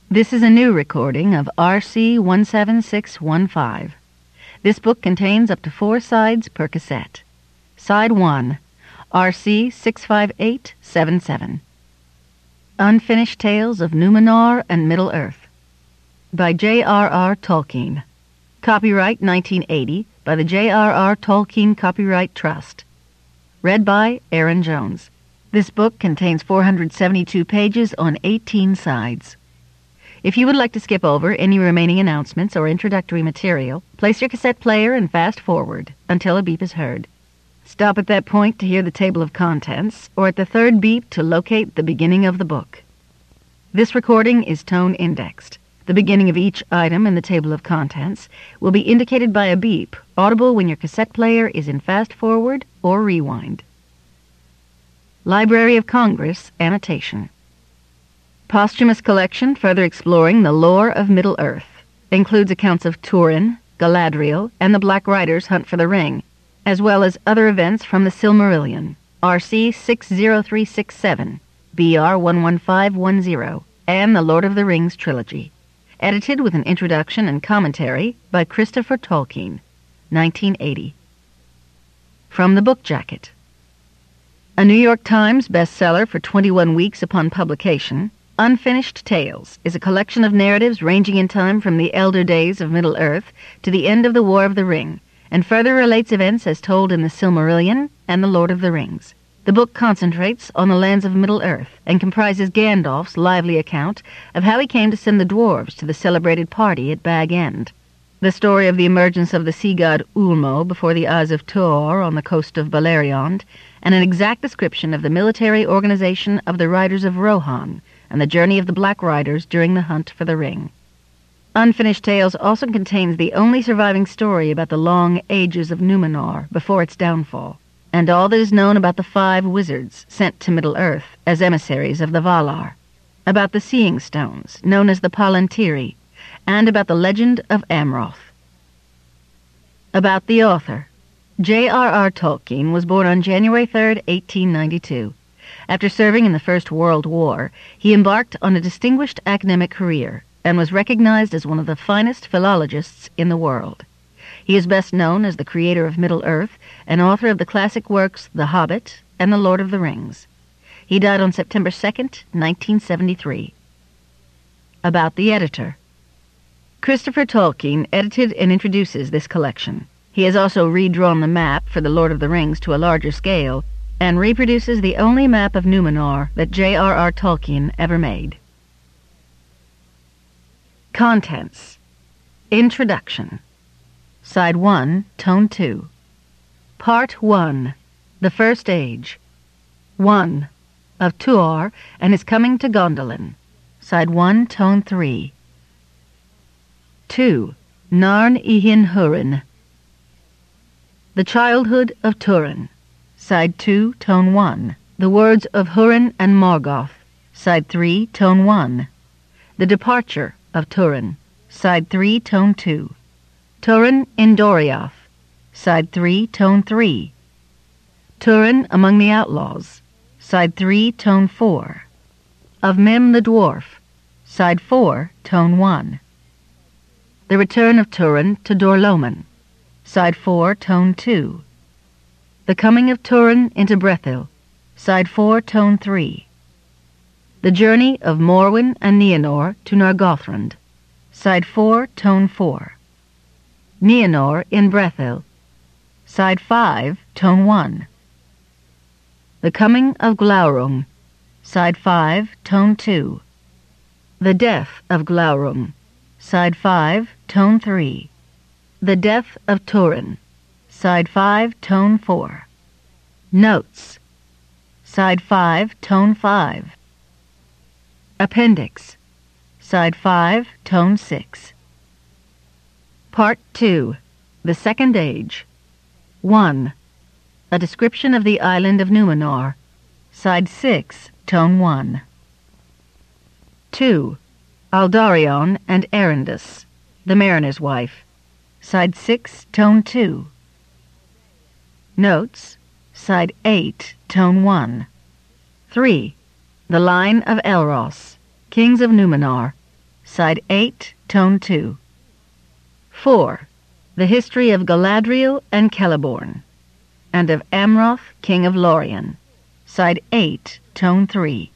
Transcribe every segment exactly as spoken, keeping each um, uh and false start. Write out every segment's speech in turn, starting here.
This is a new recording of R C one seven six one five. This book contains up to four sides per cassette. Side one, R C six five eight seven seven. Unfinished Tales of Numenor and Middle-earth by J R R Tolkien. Copyright nineteen eighty by the J R R Tolkien Copyright Trust. Read by Aaron Jones. This book contains four hundred seventy-two pages on eighteen sides. If you would like to skip over any remaining announcements or introductory material, place your cassette player and fast forward until a beep is heard. Stop at that point to hear the table of contents, or at the third beep to locate the beginning of the book. This recording is tone indexed. The beginning of each item in the table of contents will be indicated by a beep, audible when your cassette player is in fast forward or rewind. Library of Congress Annotation. Posthumous collection further exploring the lore of Middle-earth. Includes accounts of Turin, Galadriel, and the Black Riders' hunt for the ring, as well as other events from the Silmarillion, R C six zero three six seven, B R one one five one zero, and the Lord of the Rings trilogy. Edited with an introduction and commentary by Christopher Tolkien, nineteen eighty. From the Book Jacket. A New York Times bestseller for twenty-one weeks upon publication, Unfinished Tales is a collection of narratives ranging in time from the elder days of Middle-earth to the end of the War of the Ring, and further relates events as told in the Silmarillion and the Lord of the Rings. The book concentrates on the lands of Middle-earth and comprises Gandalf's lively account of how he came to send the dwarves to the celebrated party at Bag End, the story of the emergence of the sea god Ulmo before the eyes of Tuor on the coast of Beleriand, and an exact description of the military organization of the Riders of Rohan and the journey of the Black Riders during the hunt for the ring. Unfinished Tales also contains the only surviving story about the long ages of Numenor before its downfall, and all that is known about the five wizards sent to Middle-earth as emissaries of the Valar, about the Seeing Stones, known as the Palantiri, and about the legend of Amroth. About the author. J R R Tolkien was born on January third, eighteen ninety-two. After serving in the First World War, he embarked on a distinguished academic career and was recognized as one of the finest philologists in the world. He is best known as the creator of Middle-earth and author of the classic works The Hobbit and The Lord of the Rings. He died on September second, nineteen seventy-three. About the editor. Christopher Tolkien edited and introduces this collection. He has also redrawn the map for The Lord of the Rings to a larger scale and reproduces the only map of Numenor that J R R Tolkien ever made. Contents. Introduction. Side one, Tone two. Part one. The First Age. one. Of Tuor and his coming to Gondolin. Side one, Tone three. two. Narn-Ihin Hurin. The Childhood of Turin. Side two, Tone one. The Words of Hurin and Morgoth. Side three, Tone one. The Departure of Turin. Side three, Tone two. Turin in Doriath. Side three, Tone three. Turin among the Outlaws. Side three, Tone four. Of Mim the Dwarf. Side four, Tone one. The Return of Turin to Dor-lómin. Side four, Tone two. The Coming of Turin into Brethil. Side four, Tone three. The Journey of Morwen and Nienor to Nargothrond. Side four, Tone four. Nienor in Brethil. Side five, Tone one. The Coming of Glaurung. Side five, Tone two. The Death of Glaurung. Side five, Tone three. The Death of Turin. Side five, Tone four. Notes. Side five, Tone five. Appendix. Side five, Tone six. Part two. The Second Age. one. A description of the island of Numenor. Side six, Tone one. two. Aldarion and Erendis, the Mariner's Wife. Side six, Tone two. Notes. Side eight, Tone one. three. The Line of Elros, Kings of Numenor. side eight, tone two. four. The history of Galadriel and Celeborn, and of Amroth, king of Lorien, side eight, tone three.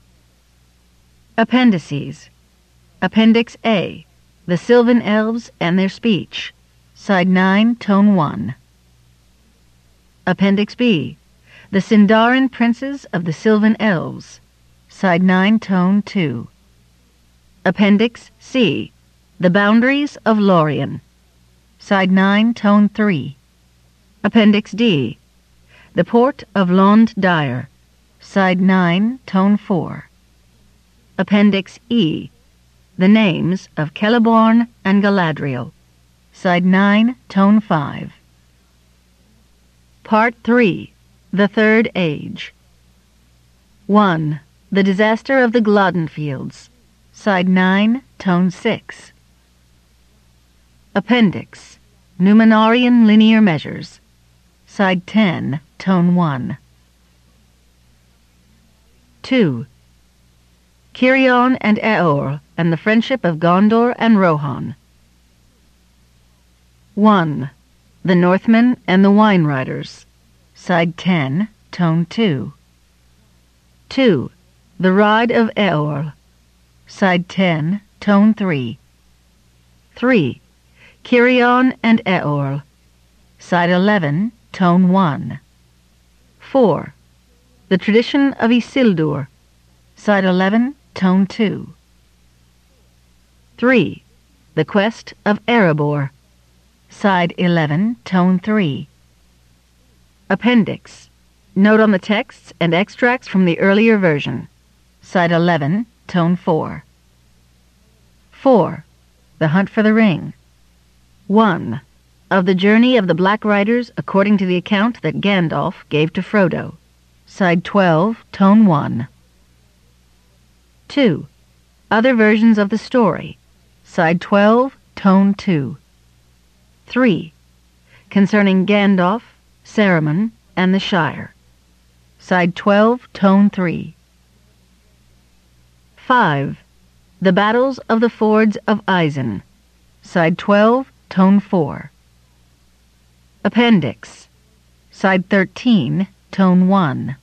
Appendices. Appendix A, The Sylvan Elves and Their Speech, side nine, tone one. Appendix B, The Sindarin Princes of the Sylvan Elves, side nine, tone two. Appendix C, The Boundaries of Lorien, side nine, tone three. Appendix D, The Port of Lond Dire, side nine, tone four. Appendix E, The Names of Celeborn and Galadriel, side nine, tone five. Part three, The Third Age. one. The Disaster of the Glodden Fields, side nine, tone six. Appendix, Numenorian Linear Measures, side ten, tone one. two. Cirion and Eorl and the Friendship of Gondor and Rohan. one. The Northmen and the Wine Riders, side ten, tone two. two. The Ride of Eorl, side ten, tone three. three. Cirion and Eorl, side eleven, tone one. four. The Tradition of Isildur, side eleven, tone two. three. The Quest of Erebor, side eleven, tone three. Appendix, Note on the texts and extracts from the earlier version, side eleven, tone four. four. The Hunt for the Ring. one. Of the Journey of the Black Riders according to the account that Gandalf gave to Frodo, side twelve, tone one. two. Other versions of the story, side twelve, tone two. three. Concerning Gandalf, Saruman, and the Shire, side twelve, tone three. five. The Battles of the Fords of Isen, side twelve, tone four. Appendix, side thirteen, tone one.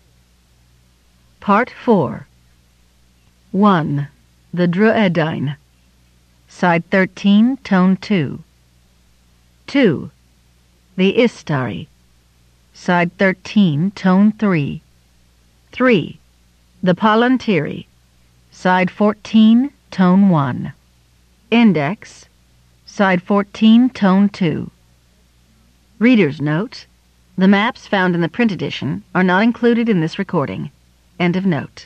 Part four. one. The Druedain, side thirteen, tone two. two. The Istari, side thirteen, tone three. three. The Palantiri, side fourteen, tone one. Index, side fourteen, tone two. Reader's note: the maps found in the print edition are not included in this recording. End of note.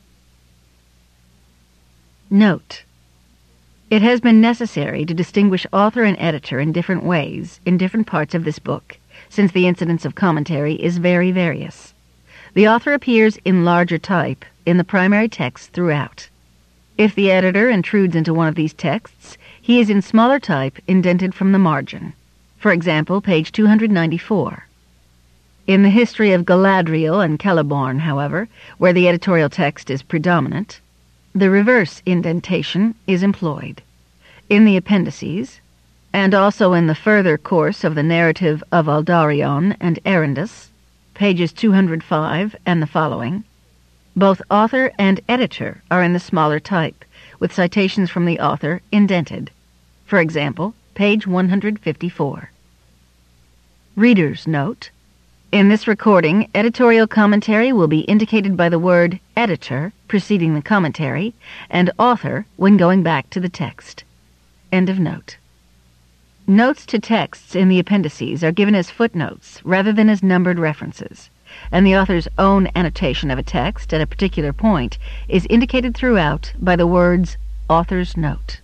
Note: it has been necessary to distinguish author and editor in different ways in different parts of this book, since the incidence of commentary is very various. The author appears in larger type in the primary text throughout. If the editor intrudes into one of these texts, he is in smaller type indented from the margin. For example, page two hundred ninety-four. In the history of Galadriel and Celeborn, however, where the editorial text is predominant, the reverse indentation is employed. In the appendices, and also in the further course of the narrative of Aldarion and Erendis, pages two hundred five and the following, both author and editor are in the smaller type, with citations from the author indented. For example, page one hundred fifty-four. Reader's note: in this recording, editorial commentary will be indicated by the word editor preceding the commentary and author when going back to the text. End of note. Notes to texts in the appendices are given as footnotes rather than as numbered references, and the author's own annotation of a text at a particular point is indicated throughout by the words author's note.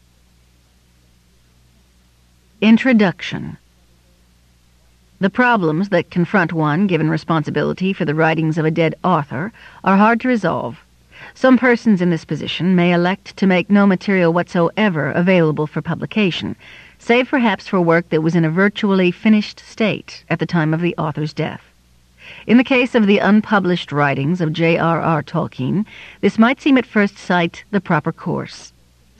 Introduction. The problems that confront one given responsibility for the writings of a dead author are hard to resolve. Some persons in this position may elect to make no material whatsoever available for publication, save perhaps for work that was in a virtually finished state at the time of the author's death. In the case of the unpublished writings of J R R Tolkien, this might seem at first sight the proper course.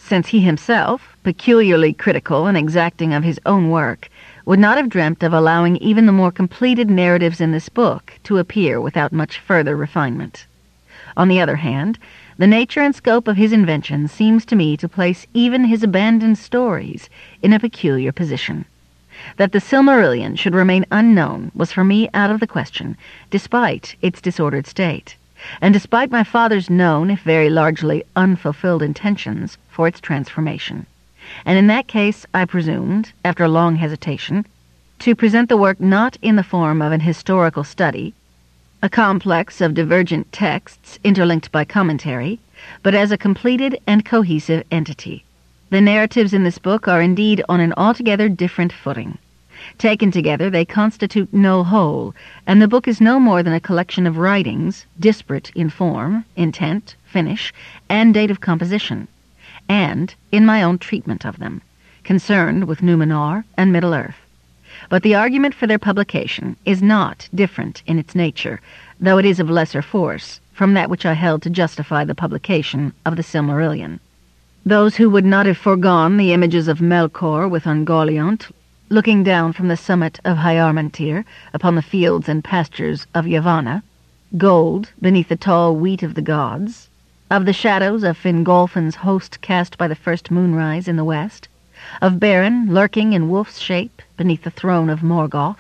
since he himself, peculiarly critical and exacting of his own work, would not have dreamt of allowing even the more completed narratives in this book to appear without much further refinement. On the other hand, the nature and scope of his invention seems to me to place even his abandoned stories in a peculiar position. That the Silmarillion should remain unknown was for me out of the question, despite its disordered state, and despite my father's known, if very largely unfulfilled intentions for its transformation. And in that case I presumed, after long hesitation, to present the work not in the form of an historical study, a complex of divergent texts interlinked by commentary, but as a completed and cohesive entity. The narratives in this book are indeed on an altogether different footing. Taken together, they constitute no whole, and the book is no more than a collection of writings, disparate in form, intent, finish, and date of composition, and in my own treatment of them, concerned with Numenor and Middle-earth. But the argument for their publication is not different in its nature, though it is of lesser force, from that which I held to justify the publication of the Silmarillion. Those who would not have foregone the images of Melkor with Ungoliant, looking down from the summit of Hyarmantir upon the fields and pastures of Yavanna, gold beneath the tall wheat of the gods, of the shadows of Fingolfin's host cast by the first moonrise in the west, of Beren lurking in wolf's shape beneath the throne of Morgoth,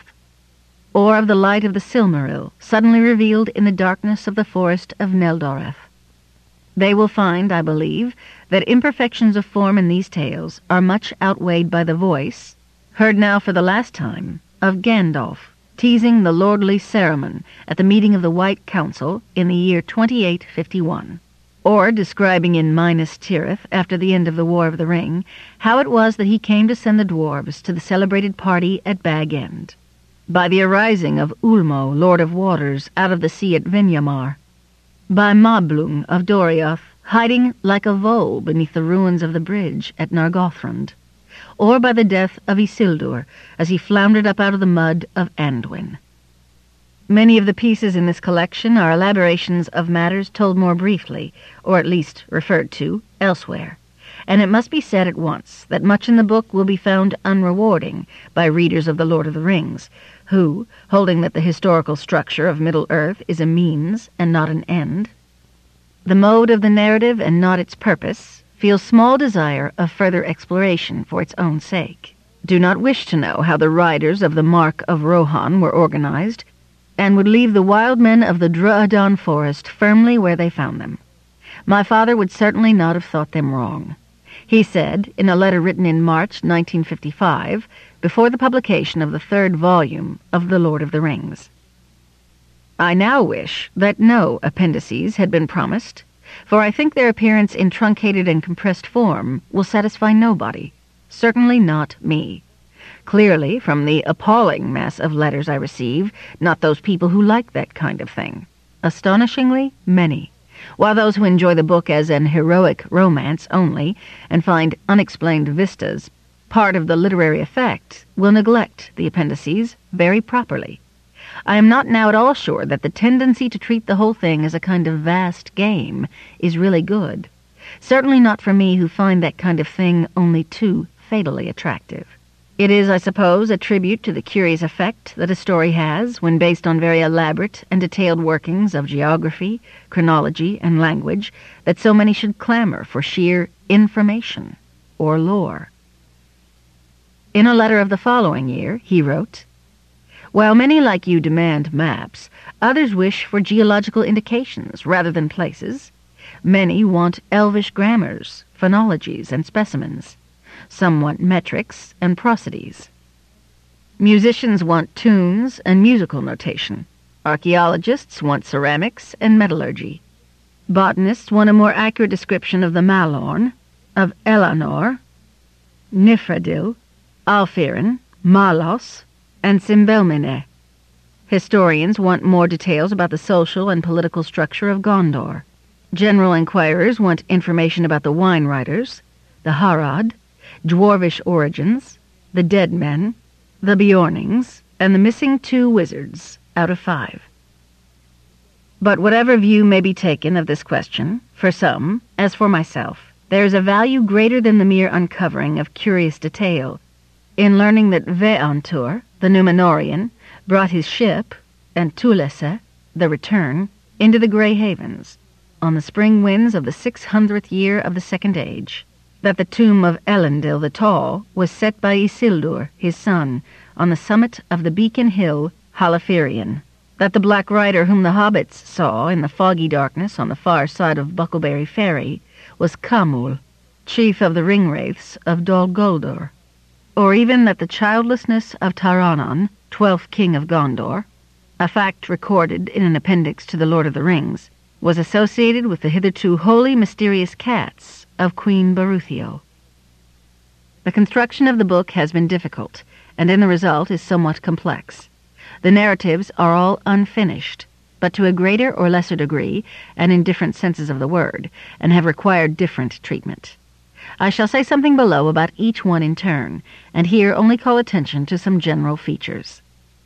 or of the light of the Silmaril suddenly revealed in the darkness of the forest of Neldoreth. They will find, I believe, that imperfections of form in these tales are much outweighed by the voice, heard now for the last time, of Gandalf, teasing the lordly Saruman at the meeting of the White Council in the year twenty-eight fifty-one, or describing in Minas Tirith, after the end of the War of the Ring, how it was that he came to send the dwarves to the celebrated party at Bag End, by the arising of Ulmo, Lord of Waters, out of the sea at Vinyamar, by Mablung of Doriath, hiding like a vole beneath the ruins of the bridge at Nargothrond, or by the death of Isildur as he floundered up out of the mud of Anduin. Many of the pieces in this collection are elaborations of matters told more briefly, or at least referred to, elsewhere, and it must be said at once that much in the book will be found unrewarding by readers of The Lord of the Rings, who, holding that the historical structure of Middle-earth is a means and not an end, the mode of the narrative and not its purpose, feel small desire of further exploration for its own sake, do not wish to know how the riders of the Mark of Rohan were organized, and would leave the wild men of the Druadan forest firmly where they found them. My father would certainly not have thought them wrong. He said, in a letter written in March nineteen fifty-five, before the publication of the third volume of The Lord of the Rings, "I now wish that no appendices had been promised, for I think their appearance in truncated and compressed form will satisfy nobody, certainly not me. Clearly, from the appalling mass of letters I receive, not those people who like that kind of thing. Astonishingly many. While those who enjoy the book as an heroic romance only, and find unexplained vistas part of the literary effect, will neglect the appendices very properly. I am not now at all sure that the tendency to treat the whole thing as a kind of vast game is really good. Certainly not for me who find that kind of thing only too fatally attractive. It is, I suppose, a tribute to the curious effect that a story has when based on very elaborate and detailed workings of geography, chronology, and language that so many should clamor for sheer information or lore." In a letter of the following year, he wrote, "While many like you demand maps, others wish for geological indications rather than places. Many want elvish grammars, phonologies, and specimens. Some want metrics and prosodies. Musicians want tunes and musical notation. Archaeologists want ceramics and metallurgy. Botanists want a more accurate description of the Malorn, of Elanor, Nifredil, Alfirin, Malos, and Simbelmine. Historians want more details about the social and political structure of Gondor. General inquirers want information about the wine writers, the Harad, dwarvish origins, the dead men, the Bjornings, and the missing two wizards out of five." But whatever view may be taken of this question, for some, as for myself, There is a value greater than the mere uncovering of curious detail in learning that Veantur, the Númenórean, brought his ship, and Túlese, the Return, into the Grey Havens, on the spring winds of the six hundredth year of the Second Age, that the tomb of Elendil the Tall was set by Isildur, his son, on the summit of the beacon hill Halaferien, that the Black Rider whom the hobbits saw in the foggy darkness on the far side of Buckleberry Ferry was Kamul, chief of the Ringwraiths of Dol Guldur, or even that the childlessness of Taranon, twelfth king of Gondor, a fact recorded in an appendix to The Lord of the Rings, was associated with the hitherto wholly mysterious cats of Queen Baruthio. The construction of the book has been difficult, and in the result is somewhat complex. The narratives are all unfinished, but to a greater or lesser degree, and in different senses of the word, and have required different treatment. I shall say something below about each one in turn, and here only call attention to some general features.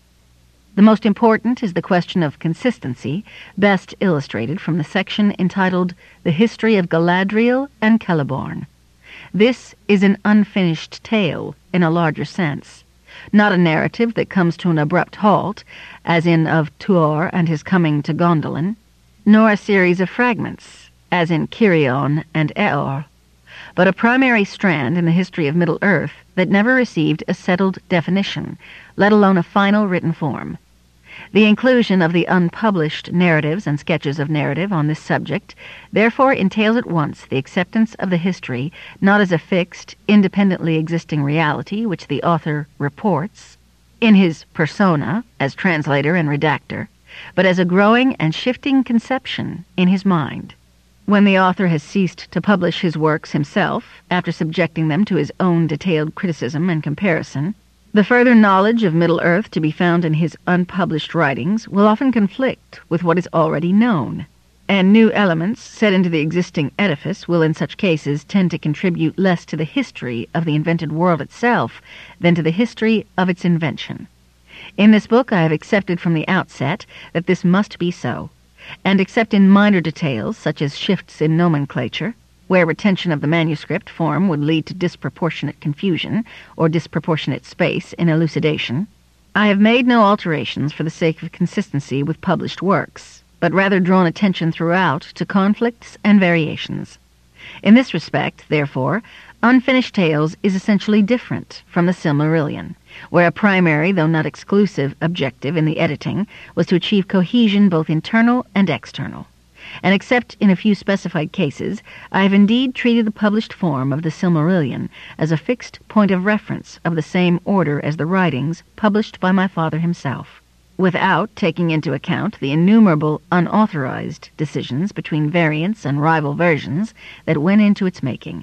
The most important is the question of consistency, best illustrated from the section entitled The History of Galadriel and Celeborn. This is an unfinished tale in a larger sense, not a narrative that comes to an abrupt halt, as in of Tuor and his coming to Gondolin, nor a series of fragments, as in Cirion and Eor, but a primary strand in the history of Middle-earth that never received a settled definition, let alone a final written form. The inclusion of the unpublished narratives and sketches of narrative on this subject therefore entails at once the acceptance of the history not as a fixed, independently existing reality which the author reports, in his persona, as translator and redactor, but as a growing and shifting conception in his mind. When the author has ceased to publish his works himself, after subjecting them to his own detailed criticism and comparison, the further knowledge of Middle-earth to be found in his unpublished writings will often conflict with what is already known, and new elements set into the existing edifice will in such cases tend to contribute less to the history of the invented world itself than to the history of its invention. In this book I have accepted from the outset that this must be so, and except in minor details such as shifts in nomenclature, where retention of the manuscript form would lead to disproportionate confusion or disproportionate space in elucidation, I have made no alterations for the sake of consistency with published works, but rather drawn attention throughout to conflicts and variations. In this respect, therefore, Unfinished Tales is essentially different from the Silmarillion, where a primary, though not exclusive, objective in the editing was to achieve cohesion both internal and external. And except in a few specified cases, I have indeed treated the published form of the Silmarillion as a fixed point of reference of the same order as the writings published by my father himself, without taking into account the innumerable unauthorized decisions between variants and rival versions that went into its making.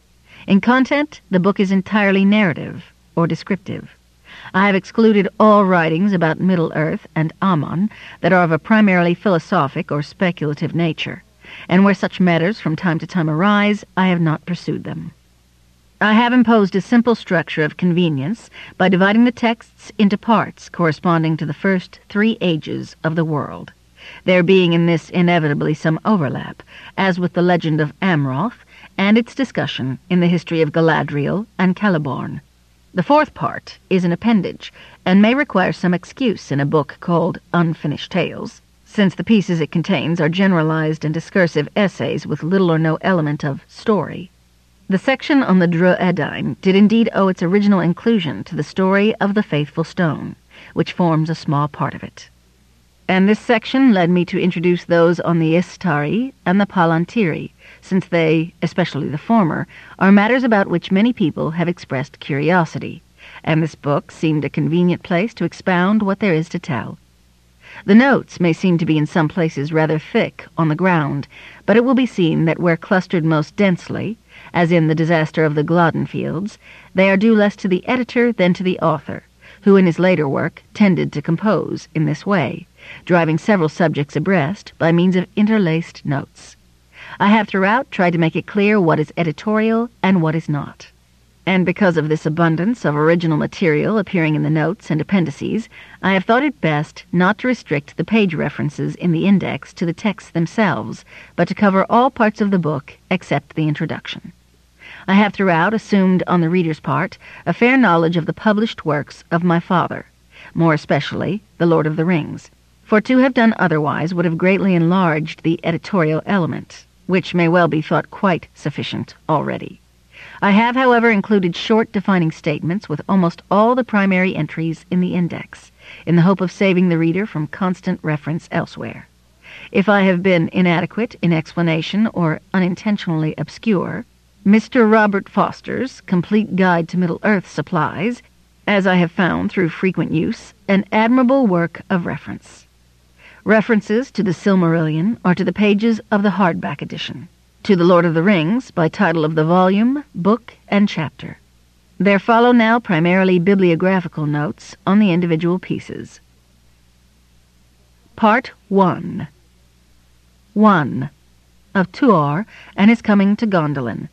In content, the book is entirely narrative or descriptive. I have excluded all writings about Middle-earth and Aman that are of a primarily philosophic or speculative nature, and where such matters from time to time arise, I have not pursued them. I have imposed a simple structure of convenience by dividing the texts into parts corresponding to the first three ages of the world, there being in this inevitably some overlap, as with the legend of Amroth and its discussion in the history of Galadriel and Celeborn. The fourth part is an appendage, and may require some excuse in a book called Unfinished Tales, since the pieces it contains are generalized and discursive essays with little or no element of story. The section on the Dru-Edain did indeed owe its original inclusion to the story of the Faithful Stone, which forms a small part of it. And this section led me to introduce those on the Istari and the Palantiri, since they, especially the former, are matters about which many people have expressed curiosity, and this book seemed a convenient place to expound what there is to tell. The notes may seem to be in some places rather thick on the ground, but it will be seen that where clustered most densely, as in the disaster of the Glodden Fields, they are due less to the editor than to the author, who in his later work tended to compose in this way, driving several subjects abreast by means of interlaced notes. I have throughout tried to make it clear what is editorial and what is not. And because of this abundance of original material appearing in the notes and appendices, I have thought it best not to restrict the page references in the index to the texts themselves, but to cover all parts of the book except the introduction. I have throughout assumed on the reader's part a fair knowledge of the published works of my father, more especially The Lord of the Rings, for to have done otherwise would have greatly enlarged the editorial element, which may well be thought quite sufficient already. I have, however, included short defining statements with almost all the primary entries in the index, in the hope of saving the reader from constant reference elsewhere. If I have been inadequate in explanation or unintentionally obscure, Mister Robert Foster's Complete Guide to Middle-earth supplies, as I have found through frequent use, an admirable work of reference. References to the Silmarillion are to the pages of the hardback edition, to The Lord of the Rings by title of the volume, book, and chapter. There follow now primarily bibliographical notes on the individual pieces. Part one. one. Of Tuor and his coming to Gondolin.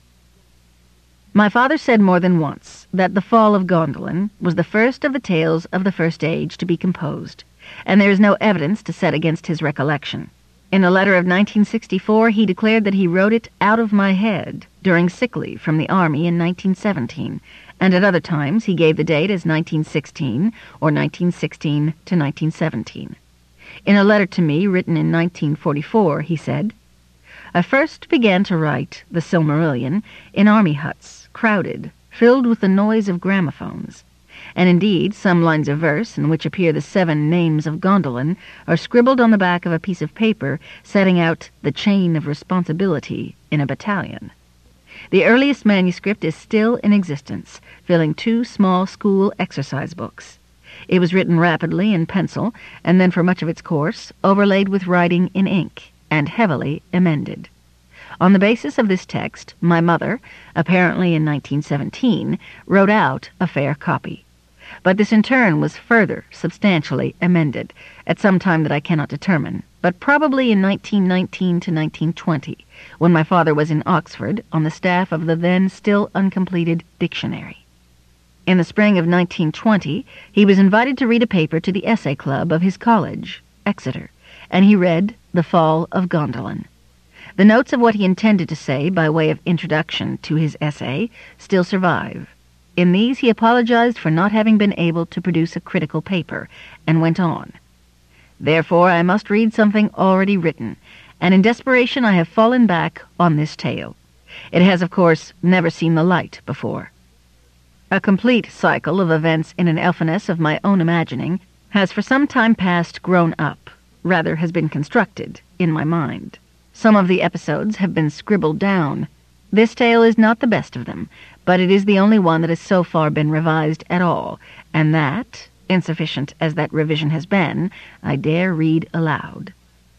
My father said more than once that the fall of Gondolin was the first of the tales of the First Age to be composed, and there is no evidence to set against his recollection. In a letter of nineteen sixty-four, he declared that he wrote it out of my head during sick leave from the army in nineteen seventeen, and at other times he gave the date as nineteen sixteen or nineteen sixteen to nineteen seventeen. In a letter to me written in nineteen forty-four, he said, "I first began to write The Silmarillion in army huts, crowded, filled with the noise of gramophones. And indeed, some lines of verse in which appear the seven names of Gondolin are scribbled on the back of a piece of paper setting out the chain of responsibility in a battalion. The earliest manuscript is still in existence, filling two small school exercise books. It was written rapidly in pencil, and then for much of its course overlaid with writing in ink, and heavily amended. On the basis of this text, my mother, apparently in nineteen seventeen, wrote out a fair copy. But this in turn was further substantially amended, at some time that I cannot determine, but probably in nineteen nineteen to nineteen twenty, when my father was in Oxford on the staff of the then still uncompleted dictionary. In the spring of nineteen twenty, he was invited to read a paper to the essay club of his college, Exeter, and he read The Fall of Gondolin. The notes of what he intended to say by way of introduction to his essay still survive. In these he apologized for not having been able to produce a critical paper, and went on. Therefore I must read something already written, and in desperation I have fallen back on this tale. It has, of course, never seen the light before. A complete cycle of events in an elfiness of my own imagining has for some time past grown up, rather has been constructed, in my mind. Some of the episodes have been scribbled down. This tale is not the best of them, but it is the only one that has so far been revised at all, and that, insufficient as that revision has been, I dare read aloud.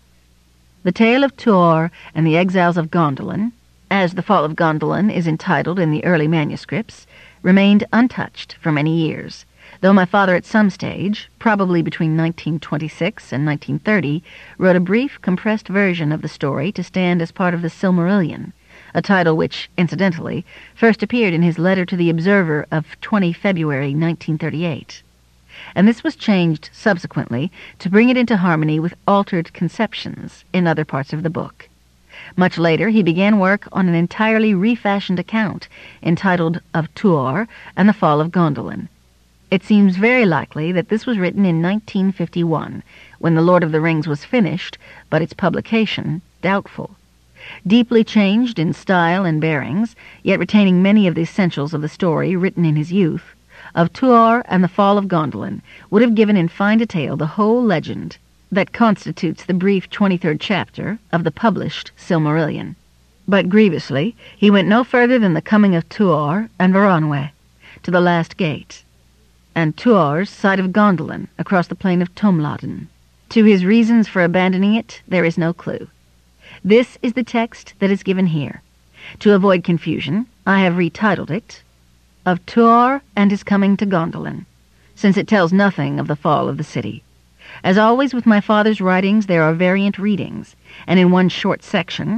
The Tale of Tuor and the Exiles of Gondolin, as The Fall of Gondolin is entitled in the early manuscripts, remained untouched for many years, though my father at some stage, probably between nineteen twenty-six and nineteen thirty, wrote a brief, compressed version of the story to stand as part of the Silmarillion, a title which, incidentally, first appeared in his letter to the Observer of the twentieth of February, nineteen thirty-eight. And this was changed subsequently to bring it into harmony with altered conceptions in other parts of the book. Much later he began work on an entirely refashioned account entitled Of Tuor and the Fall of Gondolin. It seems very likely that this was written in nineteen fifty-one, when The Lord of the Rings was finished, but its publication doubtful. Deeply changed in style and bearings, yet retaining many of the essentials of the story written in his youth, Of Tuor and the Fall of Gondolin would have given in fine detail the whole legend that constitutes the brief twenty-third chapter of the published Silmarillion. But grievously, he went no further than the coming of Tuor and Varanwe to the last gate, and Tuor's sight of Gondolin across the plain of Tomladen. To his reasons for abandoning it, there is no clue. This is the text that is given here. To avoid confusion, I have retitled it, Of Tuor and his Coming to Gondolin, since it tells nothing of the fall of the city. As always with my father's writings, there are variant readings, and in one short section,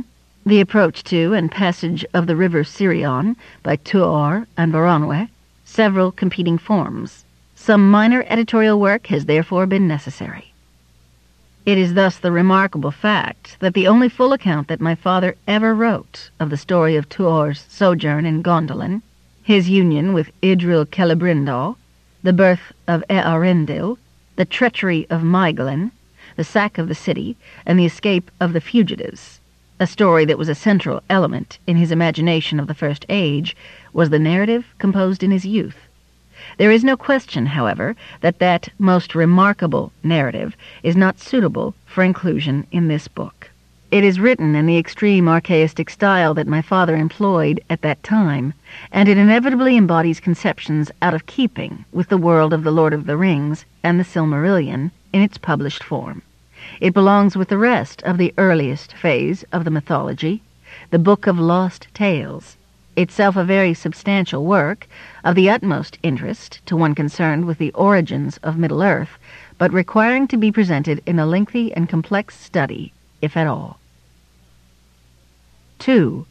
the approach to and passage of the river Sirion by Tuor and Baranwe, several competing forms. Some minor editorial work has therefore been necessary. It is thus the remarkable fact that the only full account that my father ever wrote of the story of Tuor's sojourn in Gondolin, his union with Idril Celebrindo, the birth of Earendil, the treachery of Meigelin, the sack of the city, and the escape of the fugitives, a story that was a central element in his imagination of the First Age, was the narrative composed in his youth. There is no question, however, that that most remarkable narrative is not suitable for inclusion in this book. It is written in the extreme archaistic style that my father employed at that time, and it inevitably embodies conceptions out of keeping with the world of The Lord of the Rings and the Silmarillion in its published form. It belongs with the rest of the earliest phase of the mythology, the Book of Lost Tales, itself a very substantial work, of the utmost interest to one concerned with the origins of Middle-earth, but requiring to be presented in a lengthy and complex study, if at all. two.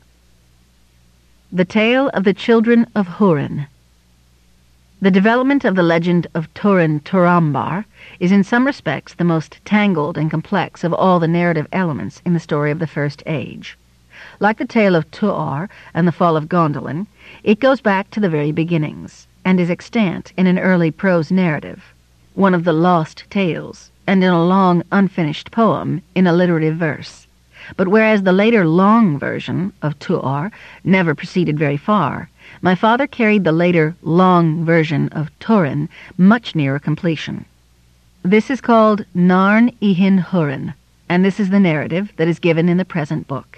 The Tale of the Children of Hurin. The development of the legend of Turin Turambar is in some respects the most tangled and complex of all the narrative elements in the story of the First Age. Like the tale of Tuor and the fall of Gondolin, it goes back to the very beginnings, and is extant in an early prose narrative, one of the lost tales, and in a long, unfinished poem in alliterative verse. But whereas the later long version of Tuor never proceeded very far, my father carried the later long version of Turin much nearer completion. This is called Narn Ihin Hurin, and this is the narrative that is given in the present book.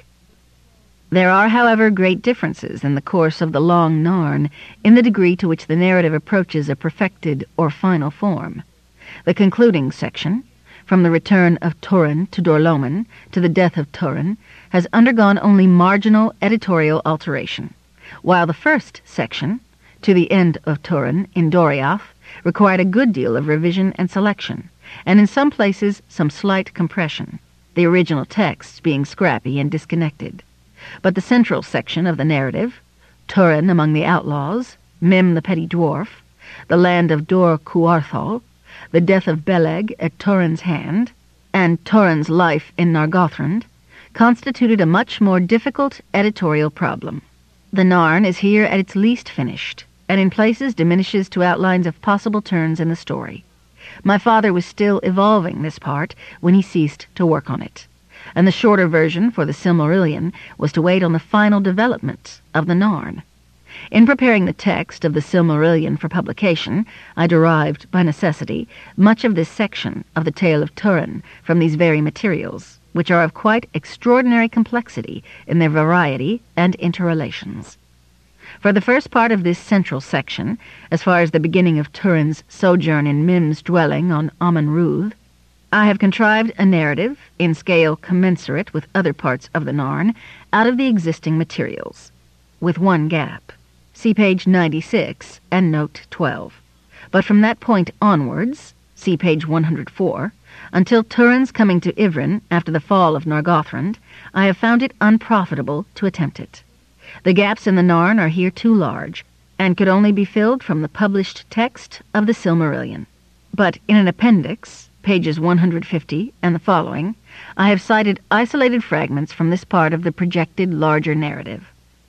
There are, however, great differences in the course of the long Narn in the degree to which the narrative approaches a perfected or final form. The concluding section, from the return of Turin to Dor-lómin to the death of Turin, has undergone only marginal editorial alteration, while the first section, to the end of Turin in Doriath, required a good deal of revision and selection, and in some places some slight compression, the original texts being scrappy and disconnected. But the central section of the narrative, Turin among the outlaws, Mim the petty dwarf, the land of Dor Cuarthol, the death of Beleg at Turin's hand, and Turin's life in Nargothrond, constituted a much more difficult editorial problem. The Narn is here at its least finished, and in places diminishes to outlines of possible turns in the story. My father was still evolving this part when he ceased to work on it, and the shorter version for the Silmarillion was to wait on the final development of the Narn. In preparing the text of the Silmarillion for publication, I derived, by necessity, much of this section of the Tale of Turin from these very materials, which are of quite extraordinary complexity in their variety and interrelations. For the first part of this central section, as far as the beginning of Turin's sojourn in Mim's dwelling on Amon Rûdh, I have contrived a narrative, in scale commensurate with other parts of the Narn, out of the existing materials, with one gap. See page ninety-six and note twelve. But from that point onwards, see page one hundred four, until Turin's coming to Ivrin after the fall of Nargothrond, I have found it unprofitable to attempt it. The gaps in the Narn are here too large, and could only be filled from the published text of the Silmarillion. But in an appendix, pages one hundred fifty and the following, I have cited isolated fragments from this part of the projected larger narrative.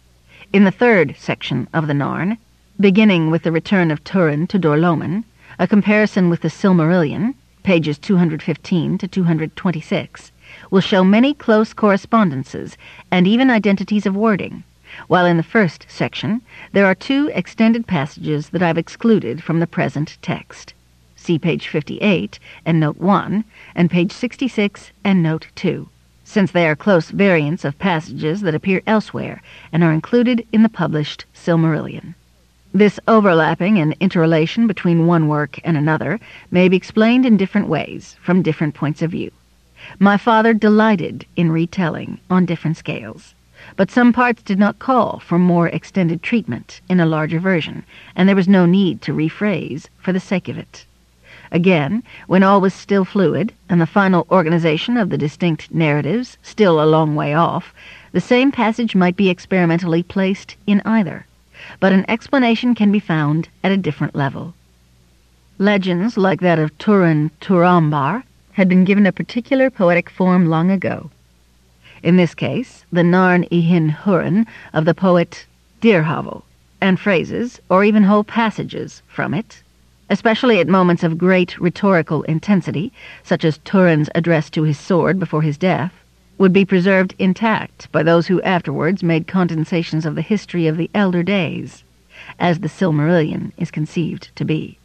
In the third section of the Narn, beginning with the return of Turin to Dor-lómin, a comparison with the Silmarillion, pages two hundred fifteen to two hundred twenty-six, will show many close correspondences and even identities of wording, while in the first section there are two extended passages that I've excluded from the present text. See page fifty-eight and note one, and page sixty-six and note two, since they are close variants of passages that appear elsewhere and are included in the published Silmarillion. This overlapping and interrelation between one work and another may be explained in different ways, from different points of view. My father delighted in retelling on different scales, but some parts did not call for more extended treatment in a larger version, and there was no need to rephrase for the sake of it. Again, when all was still fluid, and the final organization of the distinct narratives still a long way off, The same passage might be experimentally placed in either, but an explanation can be found at a different level. Legends like that of Turin Turambar had been given a particular poetic form long ago. In this case, the Narn Ihin Hurin of the poet Dirhavel, and phrases, or even whole passages, from it, especially at moments of great rhetorical intensity, such as Turin's address to his sword before his death, would be preserved intact by those who afterwards made condensations of the history of the elder days, as the Silmarillion is conceived to be.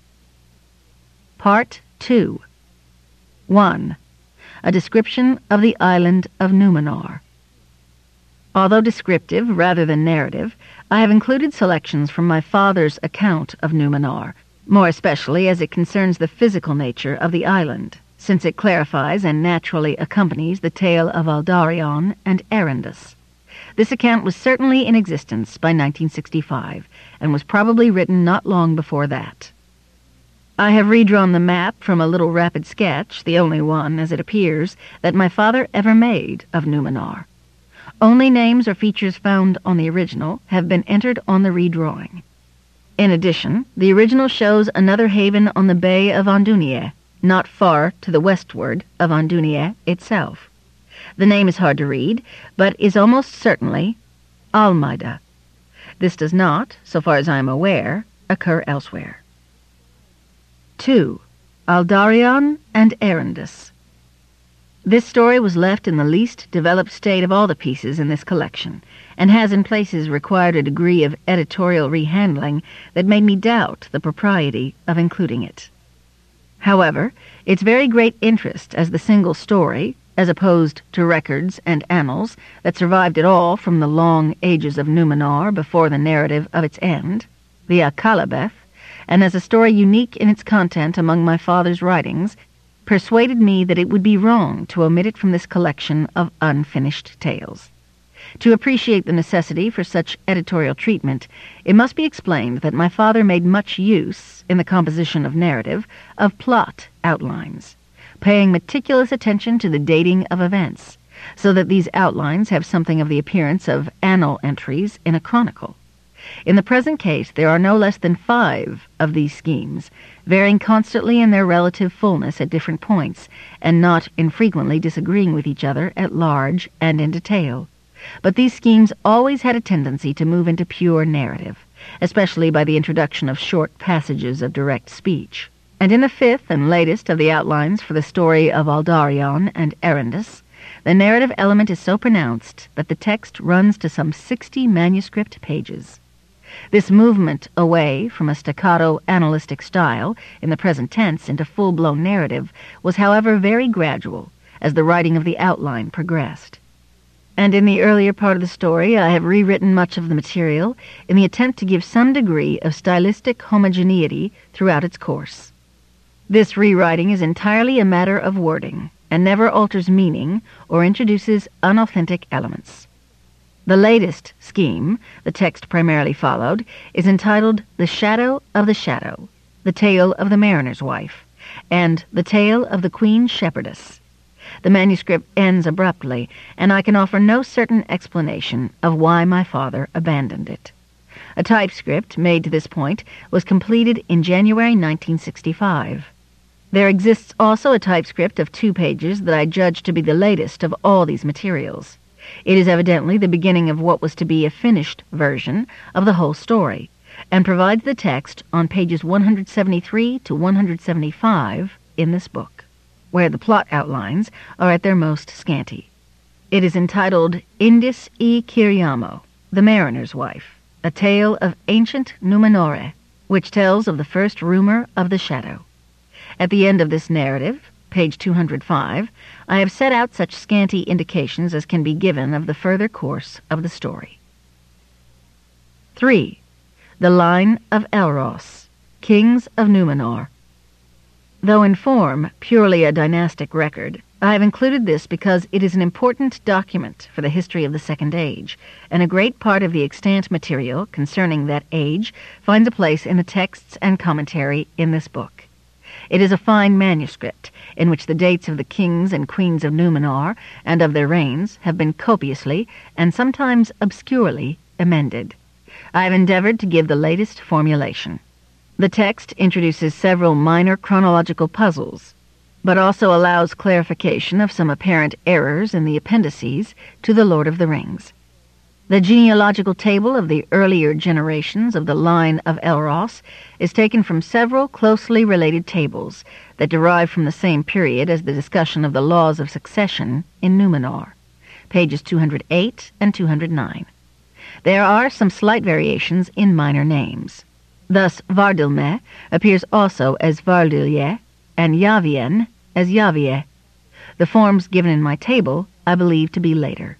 Part two. one. A description of the island of Numenor. Although descriptive rather than narrative, I have included selections from my father's account of Numenor, more especially as it concerns the physical nature of the island, since it clarifies and naturally accompanies the tale of Aldarion and Erendus. This account was certainly in existence by nineteen sixty-five, and was probably written not long before that. I have redrawn the map from a little rapid sketch, the only one, as it appears, that my father ever made of Numenor. Only names or features found on the original have been entered on the redrawing. In addition, the original shows another haven on the Bay of Andunier, not far to the westward of Andunier itself. The name is hard to read, but is almost certainly Almeida. This does not, so far as I am aware, occur elsewhere. two. Aldarion and Erendus. This story was left in the least developed state of all the pieces in this collection, and has in places required a degree of editorial rehandling that made me doubt the propriety of including it. However, its very great interest as the single story, as opposed to records and annals that survived at all from the long ages of Numenor before the narrative of its end, the Akallabeth, and as a story unique in its content among my father's writings, persuaded me that it would be wrong to omit it from this collection of unfinished tales. To appreciate the necessity for such editorial treatment, it must be explained that my father made much use, in the composition of narrative, of plot outlines, paying meticulous attention to the dating of events, so that these outlines have something of the appearance of annal entries in a chronicle. In the present case, there are no less than five of these schemes, varying constantly in their relative fullness at different points, and not infrequently disagreeing with each other at large and in detail. But these schemes always had a tendency to move into pure narrative, especially by the introduction of short passages of direct speech. And in the fifth and latest of the outlines for the story of Aldarion and Erendus, the narrative element is so pronounced that the text runs to some sixty manuscript pages. This movement away from a staccato analytic style in the present tense into full-blown narrative was, however, very gradual as the writing of the outline progressed. And in the earlier part of the story I have rewritten much of the material in the attempt to give some degree of stylistic homogeneity throughout its course. This rewriting is entirely a matter of wording, and never alters meaning or introduces unauthentic elements. The latest scheme, the text primarily followed, is entitled The Shadow of the Shadow, The Tale of the Mariner's Wife, and The Tale of the Queen Shepherdess. The manuscript ends abruptly, and I can offer no certain explanation of why my father abandoned it. A typescript made to this point was completed in January nineteen sixty-five. There exists also a typescript of two pages that I judge to be the latest of all these materials. It is evidently the beginning of what was to be a finished version of the whole story, and provides the text on pages one hundred seventy-three to one hundred seventy-five in this book, where the plot outlines are at their most scanty. It is entitled Indis e Kiriamo, The Mariner's Wife, a tale of ancient Numenore, which tells of the first rumor of the shadow. At the end of this narrative, page two hundred five, I have set out such scanty indications as can be given of the further course of the story. three. The Line of Elros, Kings of Numenor. Though in form purely a dynastic record, I have included this because it is an important document for the history of the Second Age, and a great part of the extant material concerning that age finds a place in the texts and commentary in this book. It is a fine manuscript, in which the dates of the kings and queens of Numenor and of their reigns have been copiously, and sometimes obscurely, amended. I have endeavored to give the latest formulation. The text introduces several minor chronological puzzles, but also allows clarification of some apparent errors in the appendices to The Lord of the Rings. The genealogical table of the earlier generations of the line of Elros is taken from several closely related tables that derive from the same period as the discussion of the laws of succession in Numenor, pages two hundred eight and two hundred nine. There are some slight variations in minor names. Thus, Vardilme appears also as Vardilje, and Yavien as Yavie. The forms given in my table I believe to be later.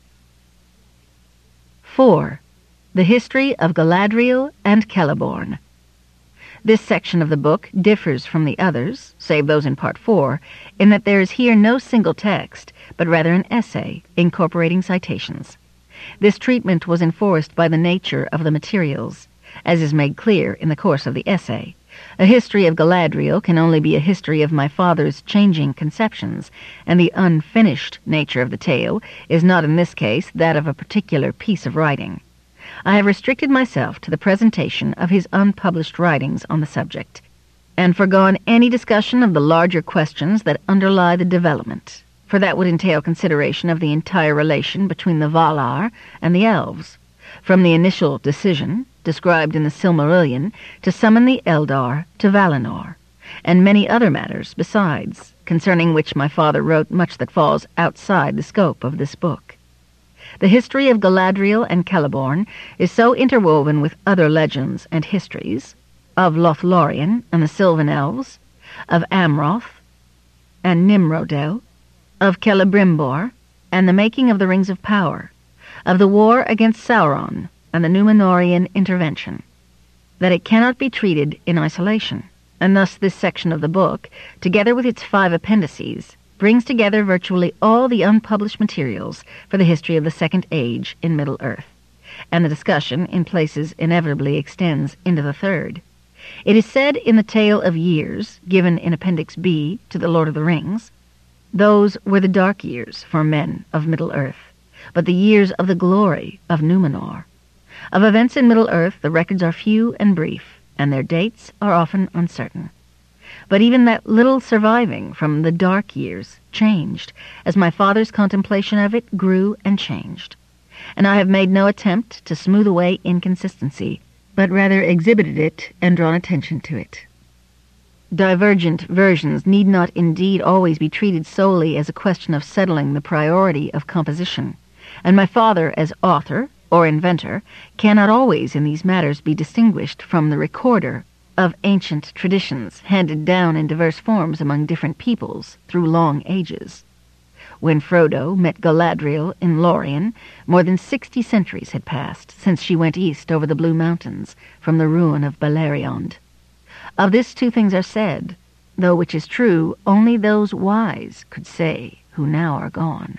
four. The History of Galadriel and Celeborn. This section of the book differs from the others, save those in Part four, in that there is here no single text, but rather an essay incorporating citations. This treatment was enforced by the nature of the materials, as is made clear in the course of the essay. A history of Galadriel can only be a history of my father's changing conceptions, and the unfinished nature of the tale is not in this case that of a particular piece of writing. I have restricted myself to the presentation of his unpublished writings on the subject, and forgone any discussion of the larger questions that underlie the development, for that would entail consideration of the entire relation between the Valar and the Elves, from the initial decision, described in the Silmarillion, to summon the Eldar to Valinor, and many other matters besides, concerning which my father wrote much that falls outside the scope of this book. The history of Galadriel and Celeborn is so interwoven with other legends and histories, of Lothlorien and the Sylvan Elves, of Amroth and Nimrodel, of Celebrimbor and the making of the Rings of Power, of the war against Sauron and the Númenórean intervention, that it cannot be treated in isolation, and thus this section of the book, together with its five appendices, brings together virtually all the unpublished materials for the history of the Second Age in Middle-earth, and the discussion in places inevitably extends into the Third. It is said in the Tale of Years, given in Appendix B to The Lord of the Rings, those were the dark years for men of Middle-earth, but the years of the glory of Númenor. Of events in Middle-earth the records are few and brief, and their dates are often uncertain. But even that little surviving from the dark years changed, as my father's contemplation of it grew and changed. And I have made no attempt to smooth away inconsistency, but rather exhibited it and drawn attention to it. Divergent versions need not indeed always be treated solely as a question of settling the priority of composition, and my father as author or inventor cannot always in these matters be distinguished from the recorder of ancient traditions handed down in diverse forms among different peoples through long ages. When Frodo met Galadriel in Lorien, more than sixty centuries had passed since she went east over the Blue Mountains from the ruin of Beleriand. Of this two things are said, though which is true only those wise could say who now are gone.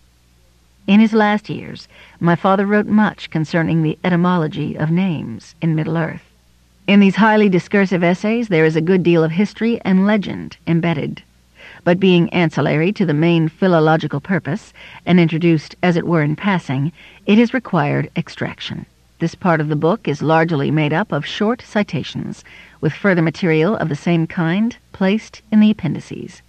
In his last years, my father wrote much concerning the etymology of names in Middle-earth. In these highly discursive essays there is a good deal of history and legend embedded, but being ancillary to the main philological purpose, and introduced as it were in passing, it has required extraction. This part of the book is largely made up of short citations, with further material of the same kind placed in the appendices.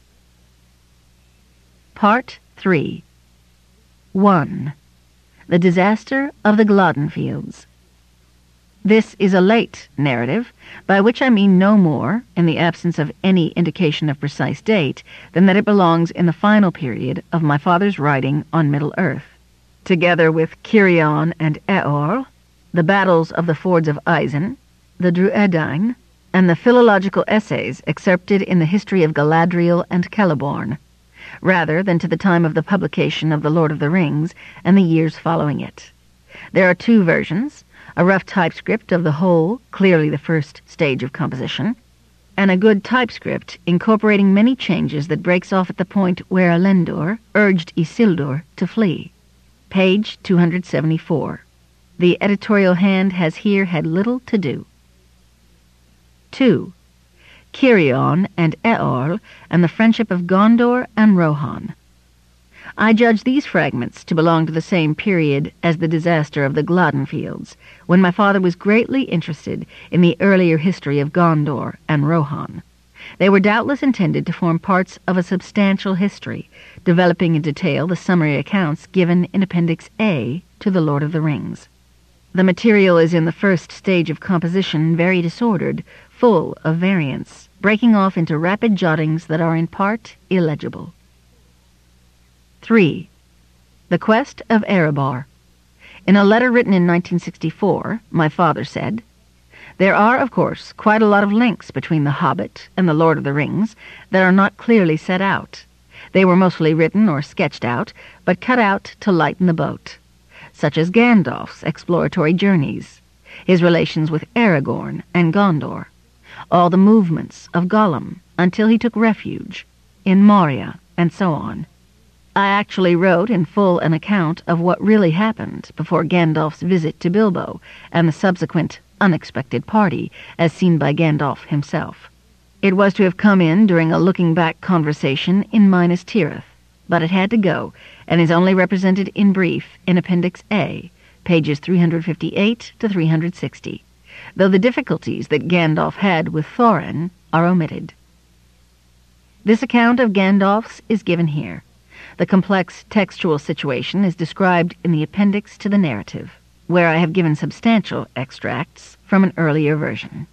Part three. one. The Disaster of the Gladdenfields. This is a late narrative, by which I mean no more, in the absence of any indication of precise date, than that it belongs in the final period of my father's writing on Middle-earth. Together with Cirion and Eorl, the battles of the fords of Isen, the Druedain, and the philological essays excerpted in the history of Galadriel and Celeborn, rather than to the time of the publication of The Lord of the Rings and the years following it. There are two versions, a rough typescript of the whole, clearly the first stage of composition, and a good typescript incorporating many changes that breaks off at the point where Elendor urged Isildur to flee. Page two hundred seventy-four. The editorial hand has here had little to do. two. Cirion and Eorl, and the friendship of Gondor and Rohan. I judge these fragments to belong to the same period as the disaster of the Gladden Fields, when my father was greatly interested in the earlier history of Gondor and Rohan. They were doubtless intended to form parts of a substantial history, developing in detail the summary accounts given in Appendix A to The Lord of the Rings. The material is in the first stage of composition very disordered, full of variants, breaking off into rapid jottings that are in part illegible. three. The Quest of Erebor. In a letter written in nineteen sixty-four, my father said, "There are, of course, quite a lot of links between The Hobbit and The Lord of the Rings that are not clearly set out. They were mostly written or sketched out, but cut out to lighten the boat, such as Gandalf's exploratory journeys, his relations with Aragorn and Gondor, all the movements of Gollum until he took refuge in Moria, and so on. I actually wrote in full an account of what really happened before Gandalf's visit to Bilbo and the subsequent unexpected party, as seen by Gandalf himself. It was to have come in during a looking-back conversation in Minas Tirith, but it had to go, and is only represented in brief in Appendix A, pages three hundred fifty-eight to three hundred sixty, though the difficulties that Gandalf had with Thorin are omitted. This account of Gandalf's is given here. The complex textual situation is described in the appendix to the narrative, where I have given substantial extracts from an earlier version.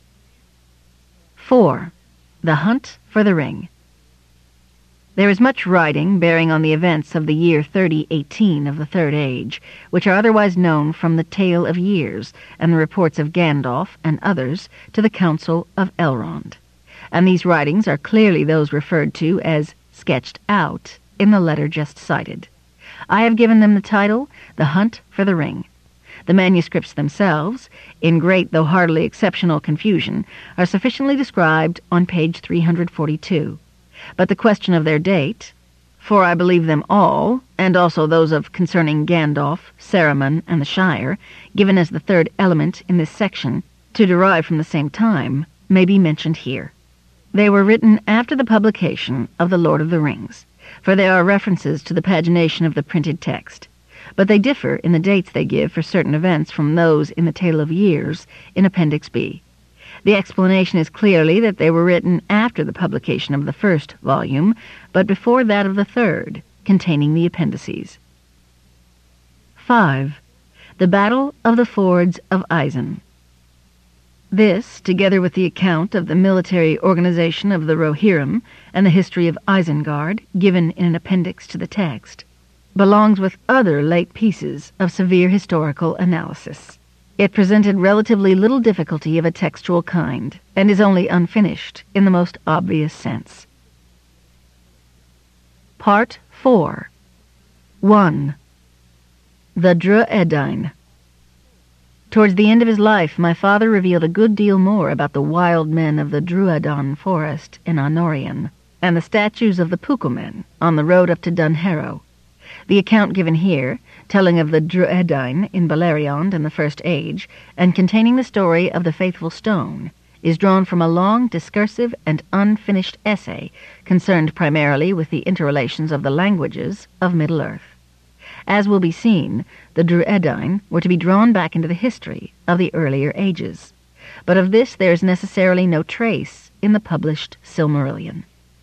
four. The Hunt for the Ring. There is much writing bearing on the events of the year thirty eighteen of the Third Age, which are otherwise known from the Tale of Years and the reports of Gandalf and others to the Council of Elrond, and these writings are clearly those referred to as sketched out in the letter just cited. I have given them the title, The Hunt for the Ring. The manuscripts themselves, in great though hardly exceptional confusion, are sufficiently described on page three hundred forty-two. But the question of their date, for I believe them all, and also those of concerning Gandalf, Saruman, and the Shire, given as the third element in this section, to derive from the same time, may be mentioned here. They were written after the publication of The Lord of the Rings, for there are references to the pagination of the printed text, but they differ in the dates they give for certain events from those in the Tale of Years in Appendix B. The explanation is clearly that they were written after the publication of the first volume, but before that of the third, containing the appendices. five. The Battle of the Fords of Isen. This, together with the account of the military organization of the Rohirrim and the history of Isengard, given in an appendix to the text, belongs with other late pieces of severe historical analysis. It presented relatively little difficulty of a textual kind, and is only unfinished in the most obvious sense. Part four. one. The Druedain. Towards the end of his life, my father revealed a good deal more about the wild men of the Druadan forest in Anorion, and the statues of the Pukelmen on the road up to Dunharrow. The account given here, telling of the Druedain in Beleriand in the First Age, and containing the story of the Faithful Stone, is drawn from a long, discursive, and unfinished essay concerned primarily with the interrelations of the languages of Middle-earth. As will be seen, the Druedain were to be drawn back into the history of the earlier ages, but of this there is necessarily no trace in the published Silmarillion.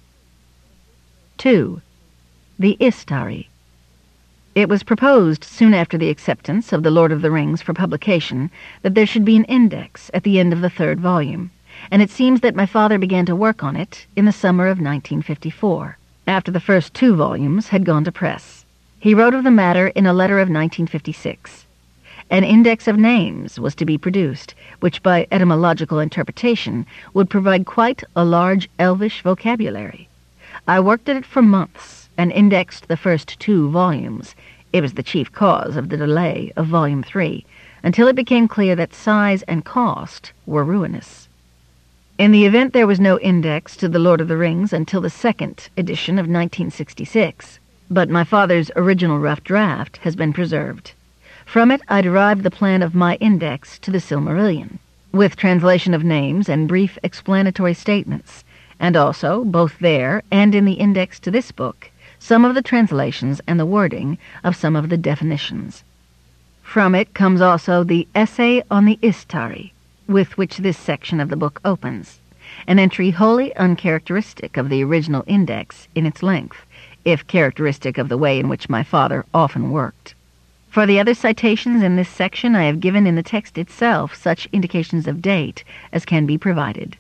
two. The Istari. It was proposed soon after the acceptance of The Lord of the Rings for publication that there should be an index at the end of the third volume, and it seems that my father began to work on it in the summer of nineteen fifty-four, after the first two volumes had gone to press. He wrote of the matter in a letter of nineteen fifty-six. An index of names was to be produced, which by etymological interpretation would provide quite a large Elvish vocabulary. I worked at it for months, and indexed the first two volumes. It was the chief cause of the delay of Volume Three, until it became clear that size and cost were ruinous. In the event there was no index to The Lord of the Rings until the second edition of nineteen sixty-six, but my father's original rough draft has been preserved. From it I derived the plan of my index to the Silmarillion. with translation of names and brief explanatory statements, and also, both there and in the index to this book, some of the translations and the wording of some of the definitions. From it comes also the Essay on the Istari, with which this section of the book opens, an entry wholly uncharacteristic of the original index in its length, if characteristic of the way in which my father often worked. For the other citations in this section, I have given in the text itself such indications of date as can be provided.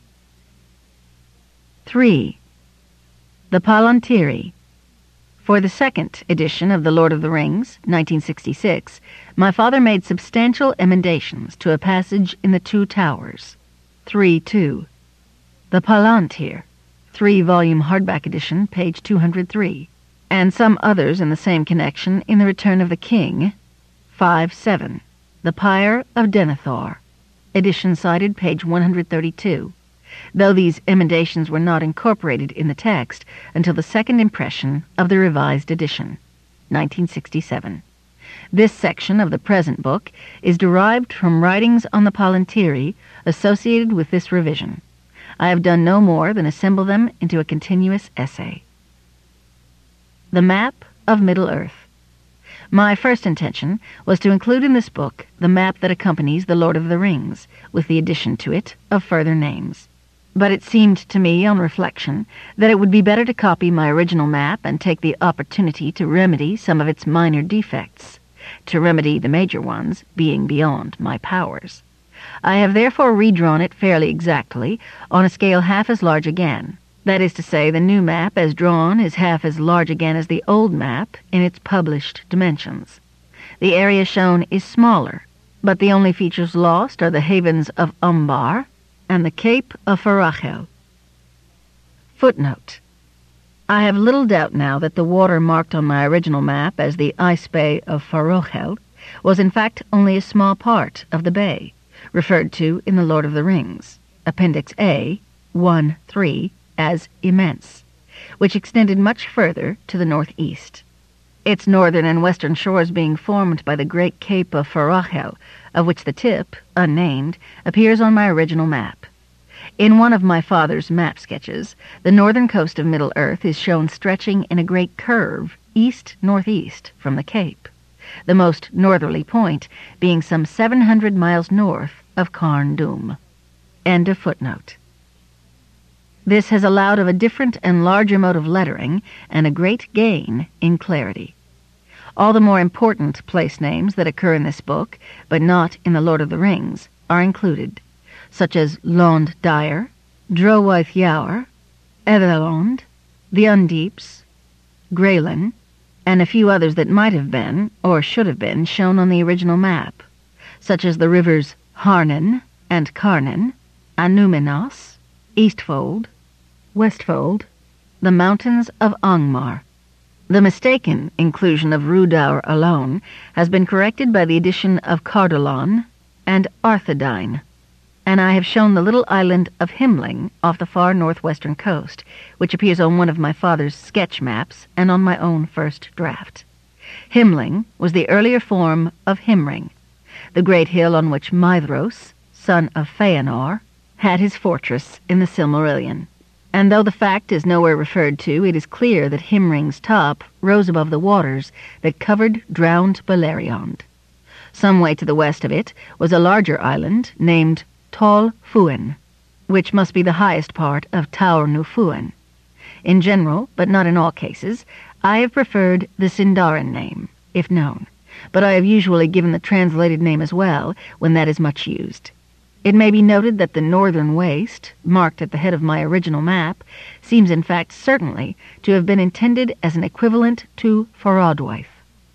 three. The Palantiri. For the second edition of The Lord of the Rings, nineteen sixty-six, my father made substantial emendations to a passage in The Two Towers. three two. The Palantir, three-volume hardback edition, page two hundred three, and some others in the same connection in The Return of the King, five seven. The Pyre of Denethor, edition cited, page one hundred thirty-two, though these emendations were not incorporated in the text until the second impression of the revised edition, nineteen sixty-seven. This section of the present book is derived from writings on the Palantiri associated with this revision. I have done no more than assemble them into a continuous essay. The Map of Middle-earth. My first intention was to include in this book the map that accompanies The Lord of the Rings, with the addition to it of further names. But it seemed to me, on reflection, that it would be better to copy my original map and take the opportunity to remedy some of its minor defects, to remedy the major ones being beyond my powers. I have therefore redrawn it fairly exactly on a scale half as large again. That is to say, the new map as drawn is half as large again as the old map in its published dimensions. The area shown is smaller, but the only features lost are the havens of Umbar and the Cape of Farachel. Footnote. I have little doubt now that the water marked on my original map as the Ice Bay of Farochel was in fact only a small part of the bay, referred to in The Lord of the Rings, Appendix A, one three, as immense, which extended much further to the northeast, its northern and western shores being formed by the great Cape of Farachel, of which the tip, unnamed, appears on my original map. In one of my father's map sketches, the northern coast of Middle-earth is shown stretching in a great curve east-northeast from the Cape, the most northerly point being some seven hundred miles north of Carn Dûm. End of footnote. This has allowed of a different and larger mode of lettering and a great gain in clarity. All the more important place names that occur in this book, but not in The Lord of the Rings, are included, such as Lond Dyer, Drowaith Yower, Etherlond, the Undeeps, Graylin, and a few others that might have been, or should have been, shown on the original map, such as the rivers Harnen and Carnen, Anumenos, Eastfold, Westfold, the mountains of Angmar. The mistaken inclusion of Rhudaur alone has been corrected by the addition of Cardolan and Arthedain, and I have shown the little island of Himling off the far northwestern coast, which appears on one of my father's sketch maps and on my own first draft. Himling was the earlier form of Himring, the great hill on which Maedhros, son of Feanor, had his fortress in the Silmarillion. And though the fact is nowhere referred to, it is clear that Himring's top rose above the waters that covered drowned Beleriand. Some way to the west of it was a larger island named Tol Fuen, which must be the highest part of Taur Nu Fuen. In general, but not in all cases, I have preferred the Sindarin name, if known, but I have usually given the translated name as well when that is much used. It may be noted that the northern waste, marked at the head of my original map, seems in fact certainly to have been intended as an equivalent to Faradwaith.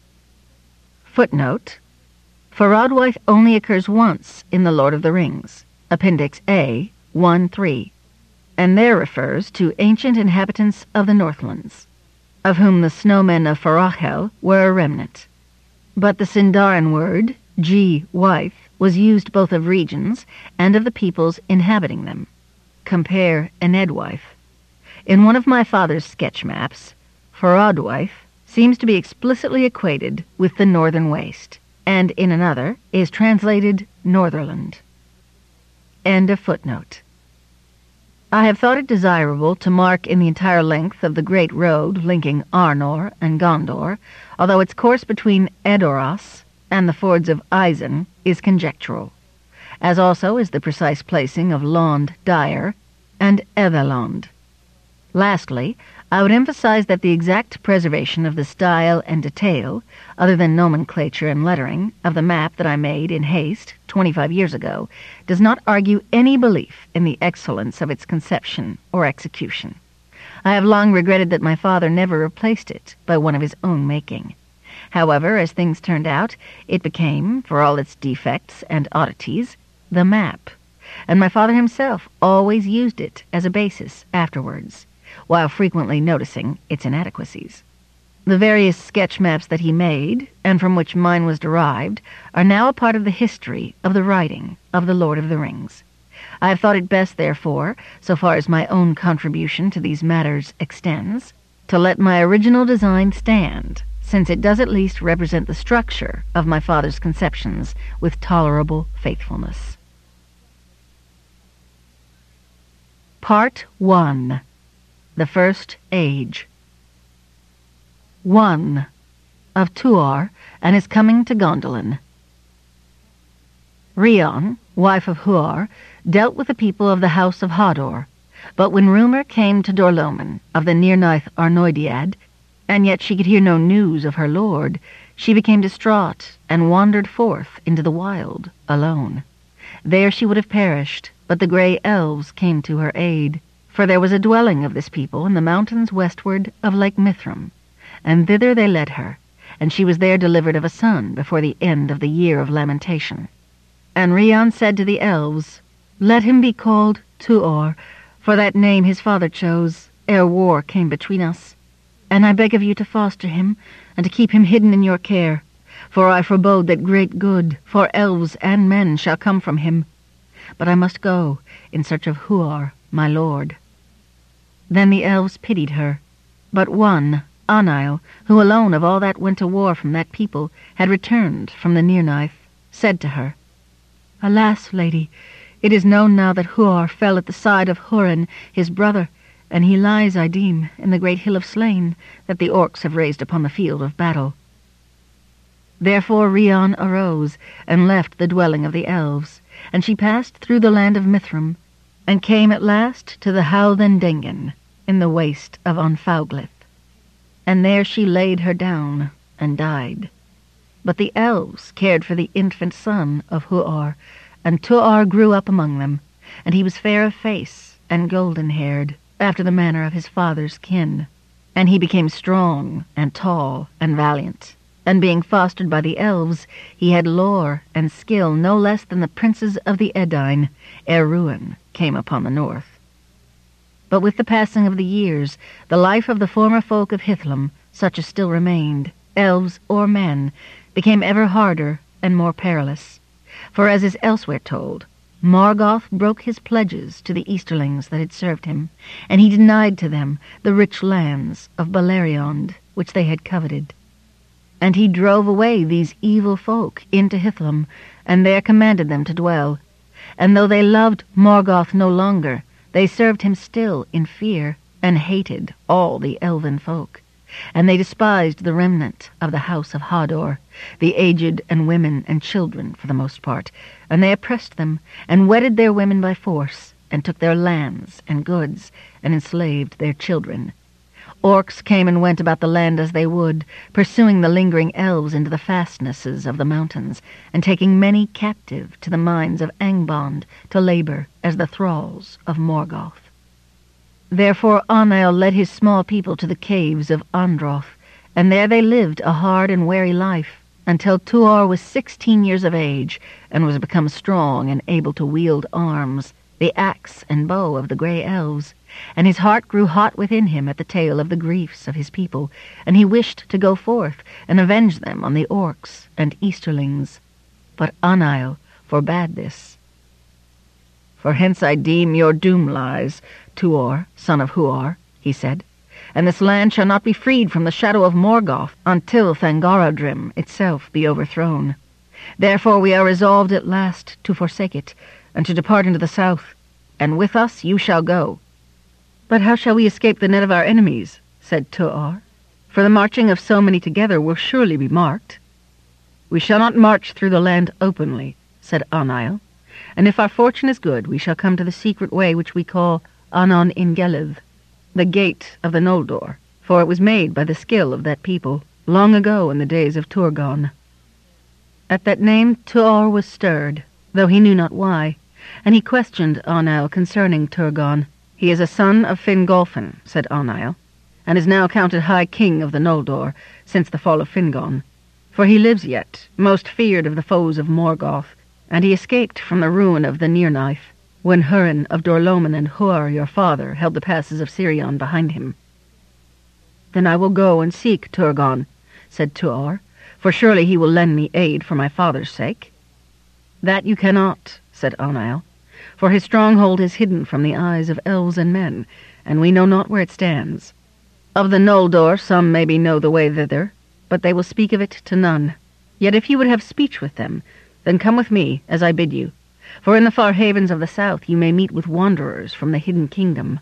Footnote. Faradwaith only occurs once in The Lord of the Rings, Appendix A, one three, and there refers to ancient inhabitants of the Northlands, of whom the snowmen of Farachel were a remnant. But the Sindarin word, G-Wyth, was used both of regions and of the peoples inhabiting them. Compare Enedwaith. In one of my father's sketch maps, Faradwaith seems to be explicitly equated with the northern waste, and in another is translated Northerland. End of footnote. I have thought it desirable to mark in the entire length of the great road linking Arnor and Gondor, although its course between Edoras and the fords of Isen is conjectural, as also is the precise placing of Lond Dire and Ethelond. Lastly, I would emphasize that the exact preservation of the style and detail, other than nomenclature and lettering, of the map that I made in haste twenty-five years ago does not argue any belief in the excellence of its conception or execution. I have long regretted that my father never replaced it by one of his own making. However, as things turned out, it became, for all its defects and oddities, the map, and my father himself always used it as a basis afterwards, while frequently noticing its inadequacies. The various sketch maps that he made, and from which mine was derived, are now a part of the history of the writing of The Lord of the Rings. I have thought it best, therefore, so far as my own contribution to these matters extends, to let my original design stand, since it does at least represent the structure of my father's conceptions with tolerable faithfulness. Part one. The First Age. One. Of Tuor and his coming to Gondolin. Rhiann, wife of Huar, dealt with the people of the House of Hador, but when rumor came to Dor-lómin of the Nirnaeth Arnoediad, and yet she could hear no news of her lord, she became distraught and wandered forth into the wild, alone. There she would have perished, but the grey elves came to her aid, for there was a dwelling of this people in the mountains westward of Lake Mithram, and thither they led her, and she was there delivered of a son before the end of the year of lamentation. And Rhiann said to the elves, "Let him be called Tuor, for that name his father chose, ere war came between us. And I beg of you to foster him, and to keep him hidden in your care, for I forebode that great good for elves and men shall come from him. But I must go in search of Huar, my lord." Then the elves pitied her, but one, Anail, who alone of all that went to war from that people had returned from the Nirnaeth, said to her, "Alas, lady, it is known now that Huar fell at the side of Hurin, his brother, and he lies, I deem, in the great hill of slain that the orcs have raised upon the field of battle." Therefore Rhiann arose and left the dwelling of the elves, and she passed through the land of Mithram, and came at last to the Halden Dengen, in the waste of Anfauglith. And there she laid her down and died. But the elves cared for the infant son of Huar, and Tuor grew up among them, and he was fair of face and golden-haired, after the manner of his father's kin. And he became strong and tall and valiant, and being fostered by the elves, he had lore and skill no less than the princes of the Edain, ere ruin came upon the north. But with the passing of the years, the life of the former folk of Hithlum, such as still remained, elves or men, became ever harder and more perilous. For as is elsewhere told, Morgoth broke his pledges to the Easterlings that had served him, and he denied to them the rich lands of Beleriand, which they had coveted. And he drove away these evil folk into Hithlum, and there commanded them to dwell. And though they loved Morgoth no longer, they served him still in fear, and hated all the elven folk. And they despised the remnant of the House of Hador, the aged and women and children for the most part, and they oppressed them, and wedded their women by force, and took their lands and goods, and enslaved their children. Orcs came and went about the land as they would, pursuing the lingering elves into the fastnesses of the mountains, and taking many captive to the mines of Angband to labor as the thralls of Morgoth. Therefore Anail led his small people to the caves of Androth, and there they lived a hard and weary life, until Tuor was sixteen years of age, and was become strong and able to wield arms, the axe and bow of the grey elves, and his heart grew hot within him at the tale of the griefs of his people, and he wished to go forth and avenge them on the orcs and Easterlings. But Anail forbade this. "For hence I deem your doom lies, Tuor, son of Huar," he said, "and this land shall not be freed from the shadow of Morgoth until Thangorodrim itself be overthrown. Therefore we are resolved at last to forsake it, and to depart into the south, and with us you shall go. But how shall we escape the net of our enemies? Said Tuor. For the marching of so many together will surely be marked. We shall not march through the land openly, said Anail, and if our fortune is good, we shall come to the secret way which we call Anon Ingelith, the gate of the Noldor, for it was made by the skill of that people long ago in the days of Turgon. At that name Tuor was stirred, though he knew not why, and he questioned Anail concerning Turgon. He is a son of Fingolfin, said Anail, and is now counted High King of the Noldor since the fall of Fingon. For he lives yet, most feared of the foes of Morgoth, and he escaped from the ruin of the Nirnaeth, when Hurin of Dorloman and Huar your father held the passes of Sirion behind him. Then I will go and seek Turgon, said Tuor, for surely he will lend me aid for my father's sake. That you cannot, said Anail, for his stronghold is hidden from the eyes of elves and men, and we know not where it stands. Of the Noldor some maybe know the way thither, but they will speak of it to none. Yet if you would have speech with them, then come with me, as I bid you, for in the far havens of the south you may meet with wanderers from the hidden kingdom.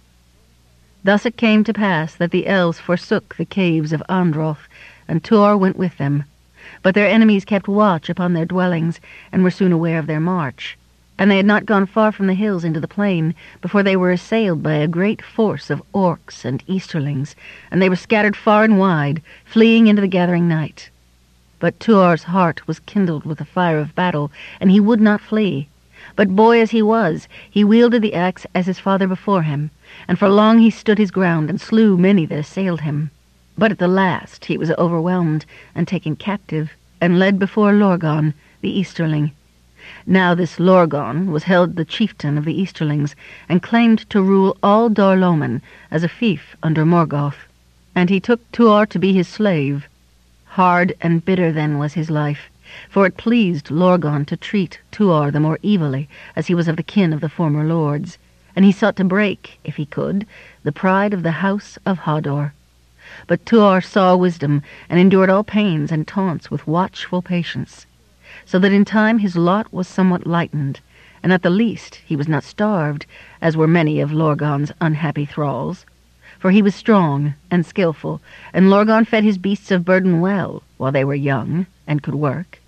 Thus it came to pass that the elves forsook the caves of Androth, and Tuor went with them. But their enemies kept watch upon their dwellings, and were soon aware of their march. And they had not gone far from the hills into the plain, before they were assailed by a great force of orcs and easterlings, and they were scattered far and wide, fleeing into the gathering night. But Tuor's heart was kindled with the fire of battle, and he would not flee. But boy as he was, he wielded the axe as his father before him, and for long he stood his ground and slew many that assailed him. But at the last he was overwhelmed and taken captive, and led before Lorgon, the Easterling. Now this Lorgon was held the chieftain of the Easterlings, and claimed to rule all Dorloman as a fief under Morgoth. And he took Tuor to be his slave. Hard and bitter then was his life, for it pleased Lorgon to treat Tuor the more evilly, as he was of the kin of the former lords, and he sought to break, if he could, the pride of the house of Hodor. But Tuor saw wisdom, and endured all pains and taunts with watchful patience, so that in time his lot was somewhat lightened, and at the least he was not starved, as were many of Lorgon's unhappy thralls. For he was strong and skilful, and Lorgon fed his beasts of burden well, while they were young and could work.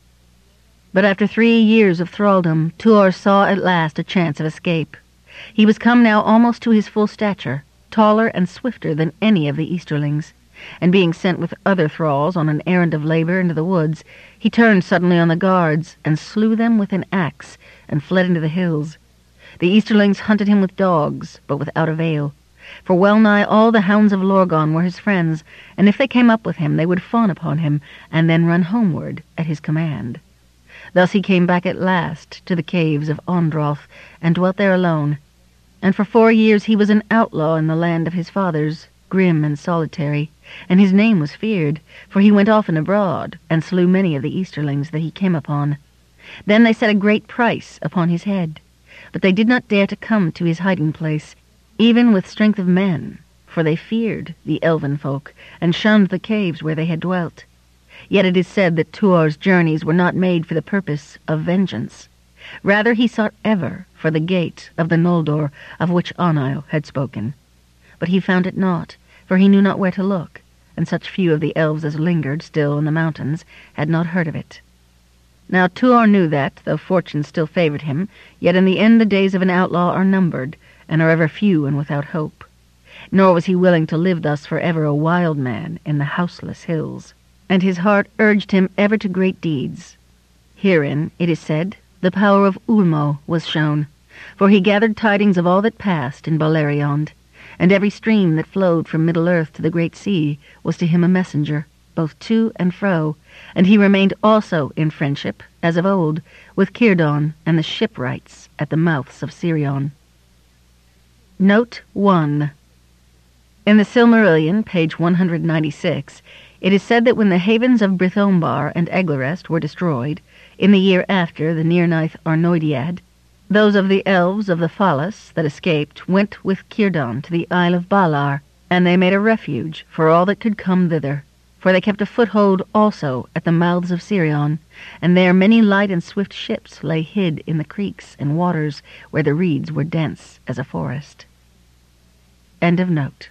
But after three years of thraldom, Tuor saw at last a chance of escape. He was come now almost to his full stature, taller and swifter than any of the Easterlings, and being sent with other thralls on an errand of labor into the woods, he turned suddenly on the guards, and slew them with an axe, and fled into the hills. The Easterlings hunted him with dogs, but without avail, for well-nigh all the hounds of Lorgon were his friends, and if they came up with him they would fawn upon him, and then run homeward at his command. Thus he came back at last to the caves of Ondroth, and dwelt there alone, and for four years he was an outlaw in the land of his fathers, grim and solitary, and his name was feared, for he went often abroad, and slew many of the Easterlings that he came upon. Then they set a great price upon his head, but they did not dare to come to his hiding-place, even with strength of men, for they feared the elven folk, and shunned the caves where they had dwelt. Yet it is said that Tuor's journeys were not made for the purpose of vengeance. Rather he sought ever for the gate of the Noldor of which Anail had spoken. But he found it not, for he knew not where to look, and such few of the elves as lingered still in the mountains had not heard of it. Now Tuor knew that, though fortune still favored him, yet in the end the days of an outlaw are numbered, and are ever few and without hope. Nor was he willing to live thus for ever a wild man in the houseless hills, and his heart urged him ever to great deeds. Herein, it is said, the power of Ulmo was shown, for he gathered tidings of all that passed in Beleriand, and every stream that flowed from Middle-earth to the great sea was to him a messenger, both to and fro, and he remained also in friendship, as of old, with Círdan and the shipwrights at the mouths of Sirion. Note one. In the Silmarillion, page one hundred ninety-six, it is said that when the havens of Brithombar and Eglarest were destroyed, in the year after the Nirnaeth Arnoediad, those of the elves of the Falas that escaped went with Círdan to the Isle of Balar, and they made a refuge for all that could come thither. for they kept a foothold also at the mouths of Sirion, and there many light and swift ships lay hid in the creeks and waters where the reeds were dense as a forest. End of note.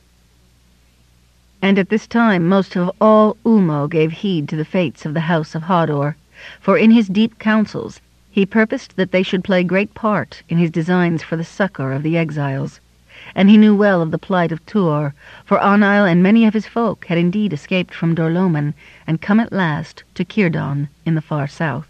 And at this time most of all Ulmo gave heed to the fates of the house of Hador, for in his deep counsels he purposed that they should play great part in his designs for the succor of the exiles. And he knew well of the plight of Tuor, for Onail and many of his folk had indeed escaped from Dor-loman and come at last to Círdan in the far south.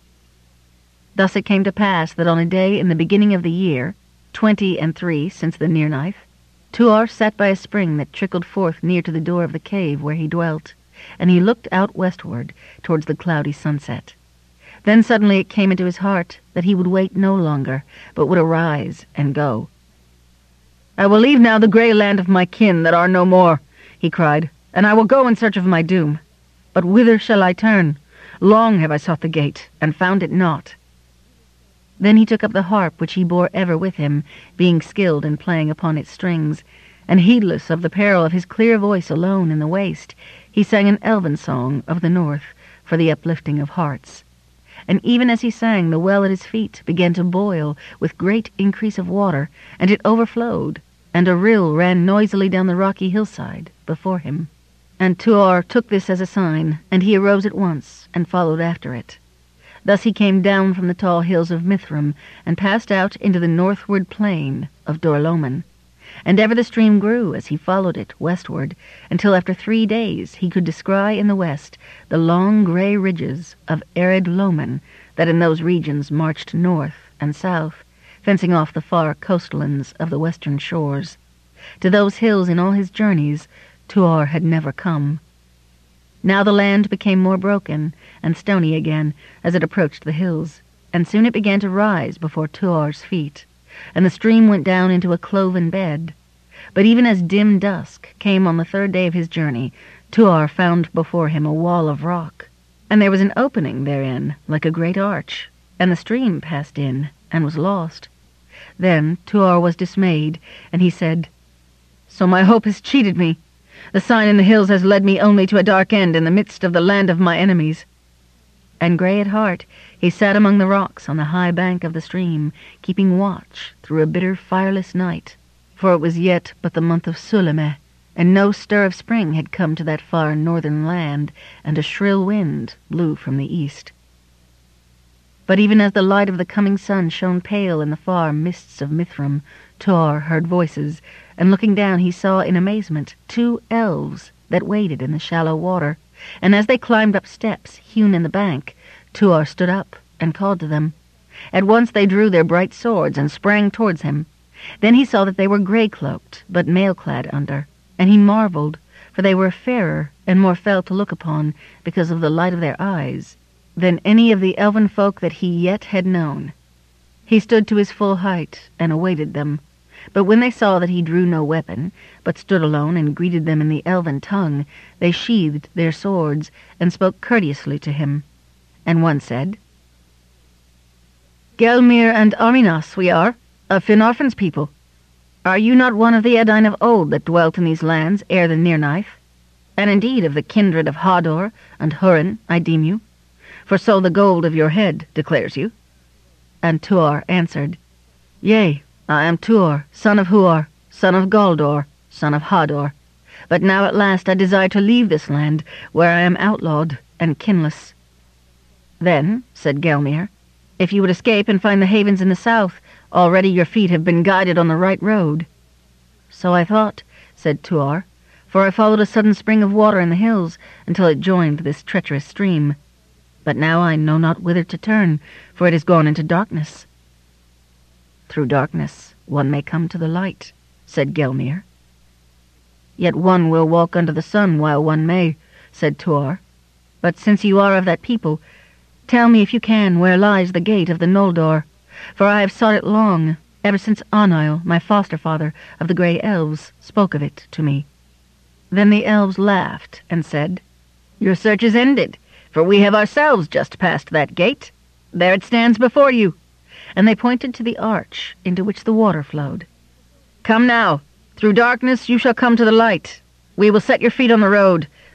Thus it came to pass that on a day in the beginning of the year, twenty and three since the Nirnaeth, Tuor sat by a spring that trickled forth near to the door of the cave where he dwelt, and he looked out westward towards the cloudy sunset. Then suddenly it came into his heart that he would wait no longer, but would arise and go. "I will leave now the grey land of my kin that are no more," he cried, "and I will go in search of my doom. But whither shall I turn? Long have I sought the gate, and found it not." Then he took up the harp which he bore ever with him, being skilled in playing upon its strings, and heedless of the peril of his clear voice alone in the waste, he sang an elven song of the north for the uplifting of hearts. And even as he sang, the well at his feet began to boil with great increase of water, and it overflowed, and a rill ran noisily down the rocky hillside before him. And Tuor took this as a sign, and he arose at once and followed after it. Thus he came down from the tall hills of Mithrim, and passed out into the northward plain of Dor-loman. And ever the stream grew as he followed it westward, until after three days he could descry in the west the long grey ridges of arid Loman that in those regions marched north and south, fencing off the far coastlands of the western shores. To those hills in all his journeys Tuor had never come. Now the land became more broken and stony again as it approached the hills, and soon it began to rise before Tuor's feet, and the stream went down into a cloven bed. But even as dim dusk came on the third day of his journey, Tuor found before him a wall of rock, and there was an opening therein like a great arch, and the stream passed in and was lost. Then Tuor was dismayed, and he said, "So my hope has cheated me. The sign in the hills has led me only to a dark end in the midst of the land of my enemies." And grey at heart, he sat among the rocks on the high bank of the stream, keeping watch through a bitter fireless night, for it was yet but the month of Sulemeh, and no stir of spring had come to that far northern land, and a shrill wind blew from the east. But even as the light of the coming sun shone pale in the far mists of Mithrim, Tuor heard voices, and looking down he saw in amazement two elves that waded in the shallow water, and as they climbed up steps hewn in the bank, Tuor stood up and called to them. At once they drew their bright swords and sprang towards him. Then he saw that they were grey-cloaked, but mail-clad under, and he marvelled, for they were fairer and more fell to look upon, because of the light of their eyes, than any of the elven folk that he yet had known. He stood to his full height and awaited them, but when they saw that he drew no weapon, but stood alone and greeted them in the elven tongue, they sheathed their swords and spoke courteously to him. And one said, "Gelmir and Arminas we are, of Finarfin's people. Are you not one of the Edain of old that dwelt in these lands ere the Nirnaeth? And indeed of the kindred of Hador and Hurin I deem you, for so the gold of your head declares you." And Tuor answered, "Yea, I am Tuor, son of Huor, son of Galdor, son of Hador. But now at last I desire to leave this land, where I am outlawed and kinless." "Then," said Gelmir, "if you would escape and find the havens in the south, already your feet have been guided on the right road." "So I thought," said Tuor, "for I followed a sudden spring of water in the hills until it joined this treacherous stream. But now I know not whither to turn, for it is gone into darkness." "Through darkness one may come to the light," said Gelmir. "Yet one will walk under the sun while one may," said Tuor. "But since you are of that people, tell me if you can where lies the gate of the Noldor, for I have sought it long, ever since Onail, my foster-father of the Grey Elves, spoke of it to me." Then the elves laughed and said, "Your search is ended, for we have ourselves just passed that gate. There it stands before you." And they pointed to the arch into which the water flowed. "Come now, through darkness you shall come to the light. We will set your feet on the road,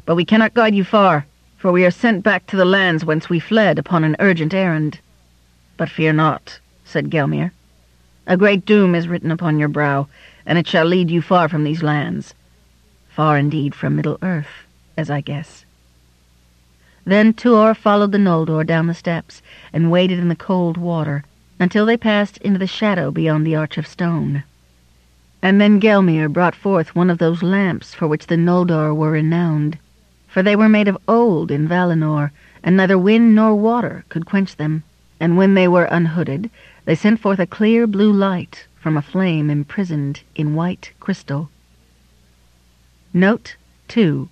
but we cannot guide you far, for we are sent back to the lands whence we fled upon an urgent errand. But fear not, said Gelmir. A great doom is written upon your brow, and it shall lead you far from these lands. Far indeed from Middle-earth, as I guess. Then Tuor followed the Noldor down the steps, and waded in the cold water, until they passed into the shadow beyond the Arch of Stone. And then Gelmir brought forth one of those lamps for which the Noldor were renowned, for they were made of old in Valinor, and neither wind nor water could quench them. And when they were unhooded, they sent forth a clear blue light from a flame imprisoned in white crystal. Note two.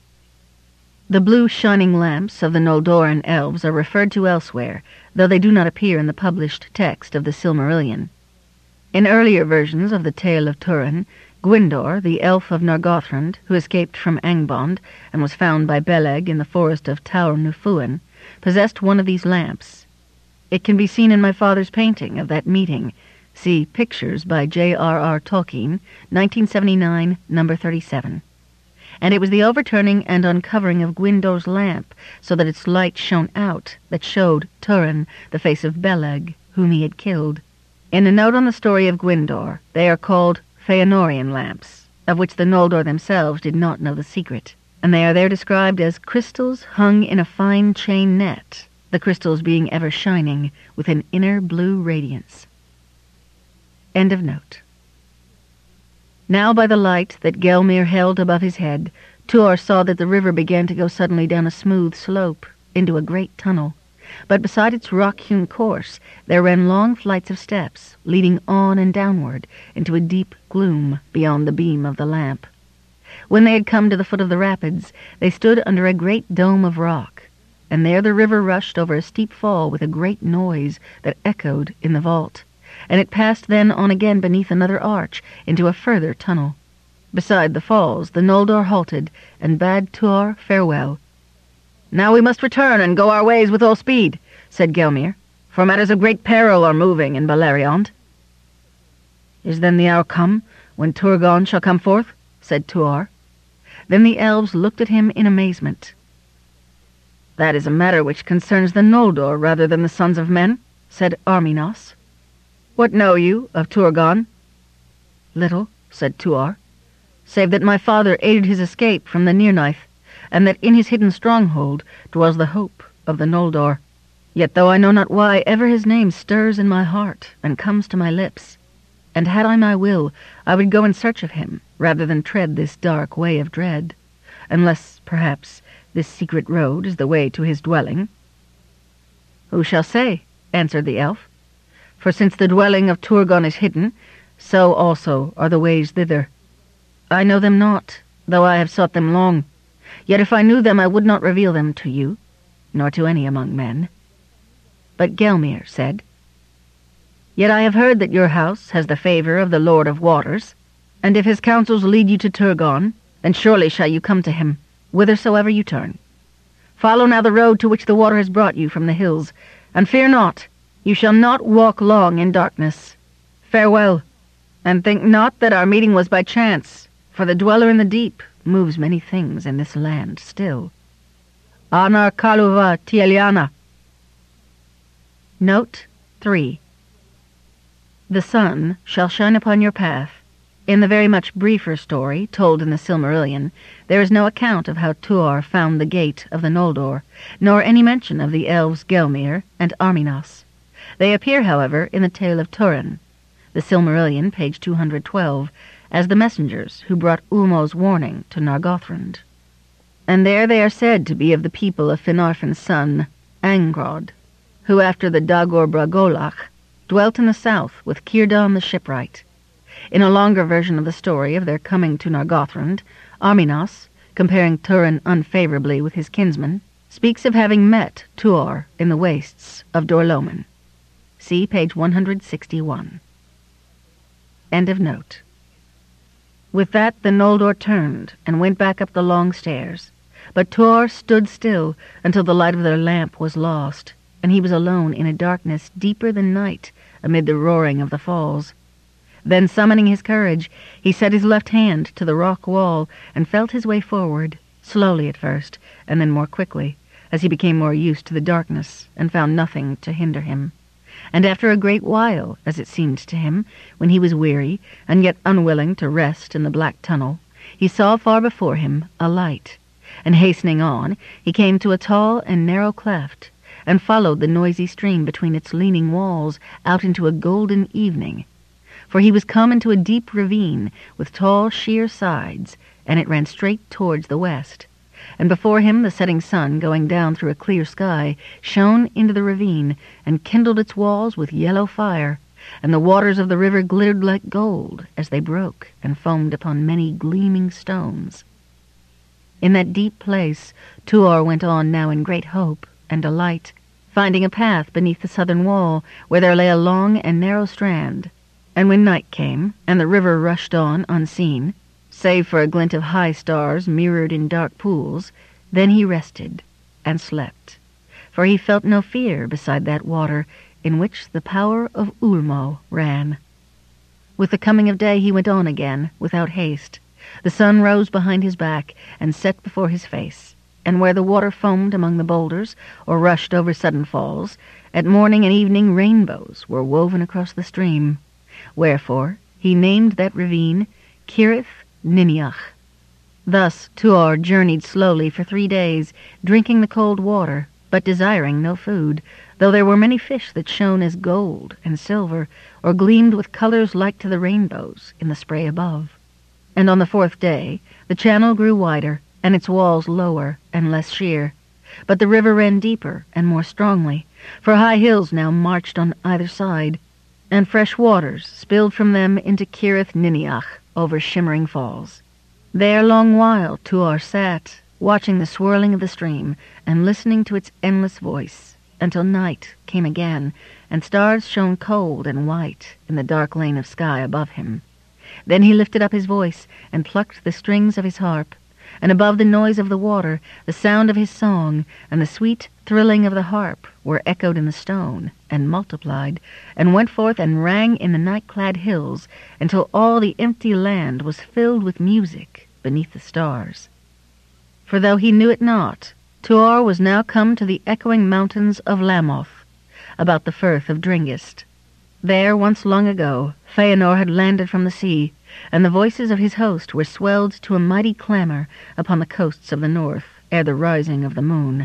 The blue shining lamps of the Noldoran elves are referred to elsewhere, though they do not appear in the published text of the Silmarillion. In earlier versions of the Tale of Turin, Gwyndor, the elf of Nargothrond, who escaped from Angband and was found by Beleg in the forest of Taur Nufuan, possessed one of these lamps. It can be seen in my father's painting of that meeting. See Pictures by J R R Tolkien, nineteen seventy-nine, number thirty-seven. And it was the overturning and uncovering of Gwyndor's lamp, so that its light shone out, that showed Turin the face of Beleg, whom he had killed. In a note on the story of Gwyndor, they are called Feanorian lamps, of which the Noldor themselves did not know the secret, and they are there described as crystals hung in a fine chain net, the crystals being ever shining with an inner blue radiance. End of note. Now by the light that Gelmir held above his head, Tuor saw that the river began to go suddenly down a smooth slope into a great tunnel, but beside its rock-hewn course there ran long flights of steps, leading on and downward into a deep gloom beyond the beam of the lamp. When they had come to the foot of the rapids, they stood under a great dome of rock, and there the river rushed over a steep fall with a great noise that echoed in the vault, and it passed then on again beneath another arch into a further tunnel. Beside the falls the Noldor halted and bade Tuor farewell. "Now we must return and go our ways with all speed," said Gelmir, "for matters of great peril are moving in Beleriand." "Is then the hour come when Turgon shall come forth?" said Tuor. Then the elves looked at him in amazement. "That is a matter which concerns the Noldor rather than the sons of men," said Arminas. "What know you of Turgon?" "Little," said Tuor, "save that my father aided his escape from the Nirnaeth, and that in his hidden stronghold dwells the hope of the Noldor. Yet though I know not why, ever his name stirs in my heart and comes to my lips, and had I my will, I would go in search of him, rather than tread this dark way of dread, unless, perhaps, this secret road is the way to his dwelling." "Who shall say?" answered the elf. "For since the dwelling of Turgon is hidden, so also are the ways thither. I know them not, though I have sought them long. Yet if I knew them, I would not reveal them to you, nor to any among men." But Gelmir said, "Yet I have heard that your house has the favor of the Lord of Waters, and if his counsels lead you to Turgon, then surely shall you come to him, whithersoever you turn. Follow now the road to which the water has brought you from the hills, and fear not, you shall not walk long in darkness. Farewell, and think not that our meeting was by chance, for the dweller in the deep moves many things in this land still. Anar Kaluva Tieliana." Note three. The sun shall shine upon your path. In the very much briefer story told in the Silmarillion, there is no account of how Tuor found the gate of the Noldor, nor any mention of the elves Gelmir and Arminas. They appear, however, in the Tale of Turin, the Silmarillion, page two hundred twelve, as the messengers who brought Ulmo's warning to Nargothrond. And there they are said to be of the people of Finarfin's son, Angrod, who after the Dagor Bragolach dwelt in the south with Círdan the shipwright. In a longer version of the story of their coming to Nargothrond, Arminas, comparing Turin unfavorably with his kinsman, speaks of having met Tuor in the wastes of Dorloman. See page one hundred sixty-one. End of note. With that the Noldor turned and went back up the long stairs, but Tuor stood still until the light of their lamp was lost, and he was alone in a darkness deeper than night amid the roaring of the falls. Then, summoning his courage, he set his left hand to the rock wall and felt his way forward, slowly at first, and then more quickly, as he became more used to the darkness and found nothing to hinder him. And after a great while, as it seemed to him, when he was weary, and yet unwilling to rest in the black tunnel, he saw far before him a light, and hastening on, he came to a tall and narrow cleft, and followed the noisy stream between its leaning walls out into a golden evening. For he was come into a deep ravine with tall sheer sides, and it ran straight towards the west. And before him the setting sun, going down through a clear sky, shone into the ravine, and kindled its walls with yellow fire, and the waters of the river glittered like gold as they broke and foamed upon many gleaming stones. In that deep place Tuor went on now in great hope and delight, finding a path beneath the southern wall, where there lay a long and narrow strand. And when night came, and the river rushed on unseen, save for a glint of high stars mirrored in dark pools, then he rested and slept, for he felt no fear beside that water in which the power of Ulmo ran. With the coming of day he went on again, without haste. The sun rose behind his back and set before his face, and where the water foamed among the boulders or rushed over sudden falls, at morning and evening rainbows were woven across the stream. Wherefore he named that ravine Cirith Niniach. Thus Tuor journeyed slowly for three days, drinking the cold water, but desiring no food, though there were many fish that shone as gold and silver, or gleamed with colors like to the rainbows in the spray above. And on the fourth day the channel grew wider, and its walls lower and less sheer, but the river ran deeper and more strongly, for high hills now marched on either side, and fresh waters spilled from them into Cirith Niniach over shimmering falls. There long while Tuor sat, watching the swirling of the stream and listening to its endless voice, until night came again, and stars shone cold and white in the dark lane of sky above him. Then he lifted up his voice and plucked the strings of his harp, and above the noise of the water, the sound of his song and the sweet thrilling of the harp were echoed in the stone, and multiplied, and went forth and rang in the night-clad hills, until all the empty land was filled with music beneath the stars. For though he knew it not, Tuor was now come to the echoing mountains of Lamoth, about the firth of Dringist. There, once long ago, Feanor had landed from the sea, and the voices of his host were swelled to a mighty clamor upon the coasts of the north ere the rising of the moon.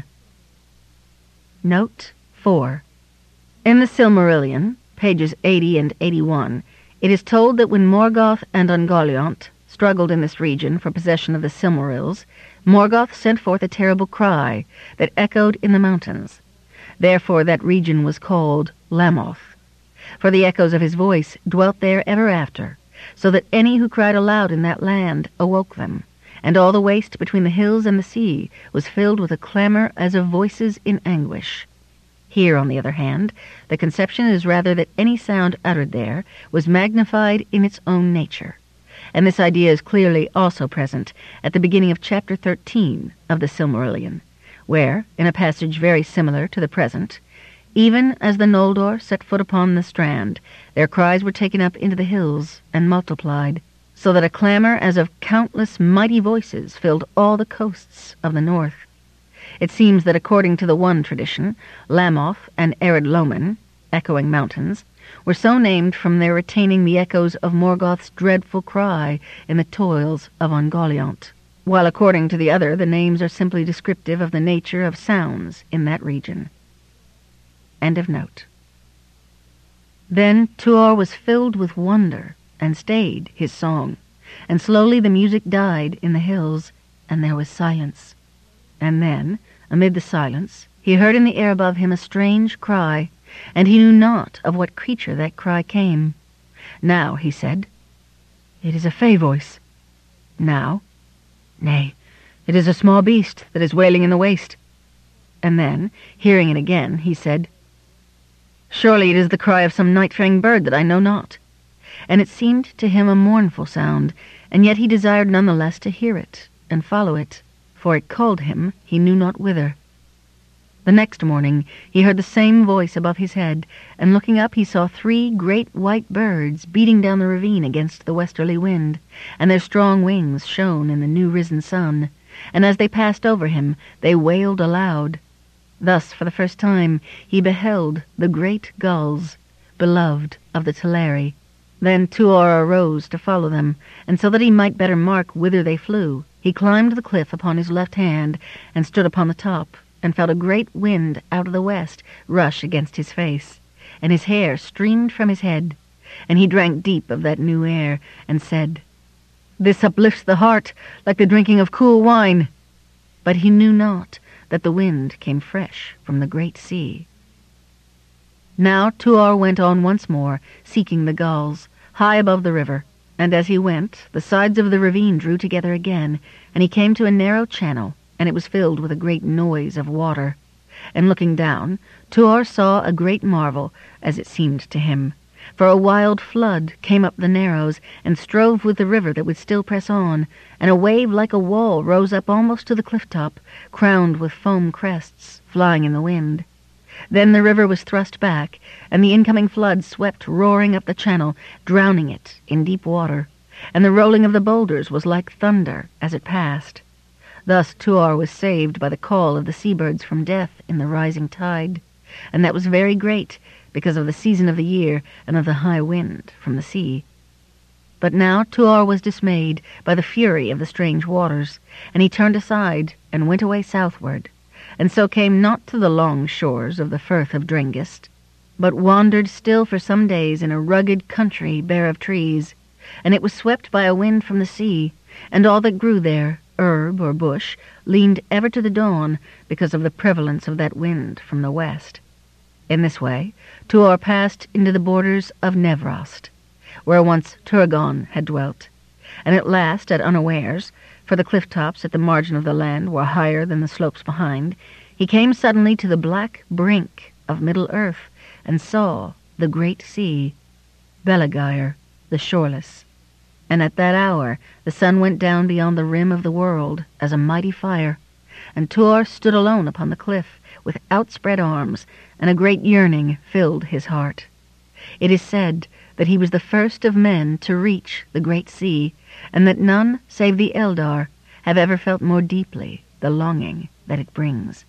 Note four. In the Silmarillion, pages eighty and eighty-one, it is told that when Morgoth and Ungoliant struggled in this region for possession of the Silmarils, Morgoth sent forth a terrible cry that echoed in the mountains. Therefore that region was called Lamoth, for the echoes of his voice dwelt there ever after, so that any who cried aloud in that land awoke them, and all the waste between the hills and the sea was filled with a clamor as of voices in anguish. Here, on the other hand, the conception is rather that any sound uttered there was magnified in its own nature, and this idea is clearly also present at the beginning of chapter thirteen of the Silmarillion, where, in a passage very similar to the present, even as the Noldor set foot upon the strand, their cries were taken up into the hills and multiplied, so that a clamor as of countless mighty voices filled all the coasts of the north. It seems that according to the one tradition, Lamoth and Ered Lomin, echoing mountains, were so named from their retaining the echoes of Morgoth's dreadful cry in the toils of Ungoliant, while according to the other the names are simply descriptive of the nature of sounds in that region. End of note. Then Tuor was filled with wonder, and stayed his song, and slowly the music died in the hills, and there was silence. And then, amid the silence, he heard in the air above him a strange cry, and he knew not of what creature that cry came. Now, he said, "It is a fey voice." Now, "Nay, it is a small beast that is wailing in the waste." And then, hearing it again, he said, "Surely it is the cry of some night-faring bird that I know not." And it seemed to him a mournful sound, and yet he desired none the less to hear it and follow it, for it called him he knew not whither. The next morning he heard the same voice above his head, and looking up he saw three great white birds beating down the ravine against the westerly wind, and their strong wings shone in the new-risen sun, and as they passed over him, they wailed aloud. Thus, for the first time, he beheld the great gulls, beloved of the Teleri. Then Tuor arose to follow them, and so that he might better mark whither they flew, he climbed the cliff upon his left hand, and stood upon the top, and felt a great wind out of the west rush against his face, and his hair streamed from his head, and he drank deep of that new air, and said, "This uplifts the heart like the drinking of cool wine." But he knew not that the wind came fresh from the great sea. Now Tuor went on once more, seeking the gulls, high above the river, and as he went, the sides of the ravine drew together again, and he came to a narrow channel, and it was filled with a great noise of water. And looking down, Tuor saw a great marvel, as it seemed to him, for a wild flood came up the narrows, and strove with the river that would still press on, and a wave like a wall rose up almost to the cliff-top, crowned with foam crests, flying in the wind. Then the river was thrust back, and the incoming flood swept roaring up the channel, drowning it in deep water, and the rolling of the boulders was like thunder as it passed. Thus Tuor was saved by the call of the seabirds from death in the rising tide, and that was very great, because of the season of the year and of the high wind from the sea. But now Tuor was dismayed by the fury of the strange waters, and he turned aside and went away southward, and so came not to the long shores of the Firth of Drengist, but wandered still for some days in a rugged country bare of trees, and it was swept by a wind from the sea, and all that grew there, herb or bush, leaned ever to the dawn because of the prevalence of that wind from the west. In this way, Tuor passed into the borders of Nevrost, where once Turgon had dwelt, and at last, at unawares, for the cliff-tops at the margin of the land were higher than the slopes behind, he came suddenly to the black brink of Middle-earth, and saw the great sea, Belegaer, the shoreless. And at that hour the sun went down beyond the rim of the world as a mighty fire, and Tuor stood alone upon the cliff, with outspread arms, and a great yearning filled his heart. It is said that he was the first of men to reach the great sea, and that none save the Eldar have ever felt more deeply the longing that it brings.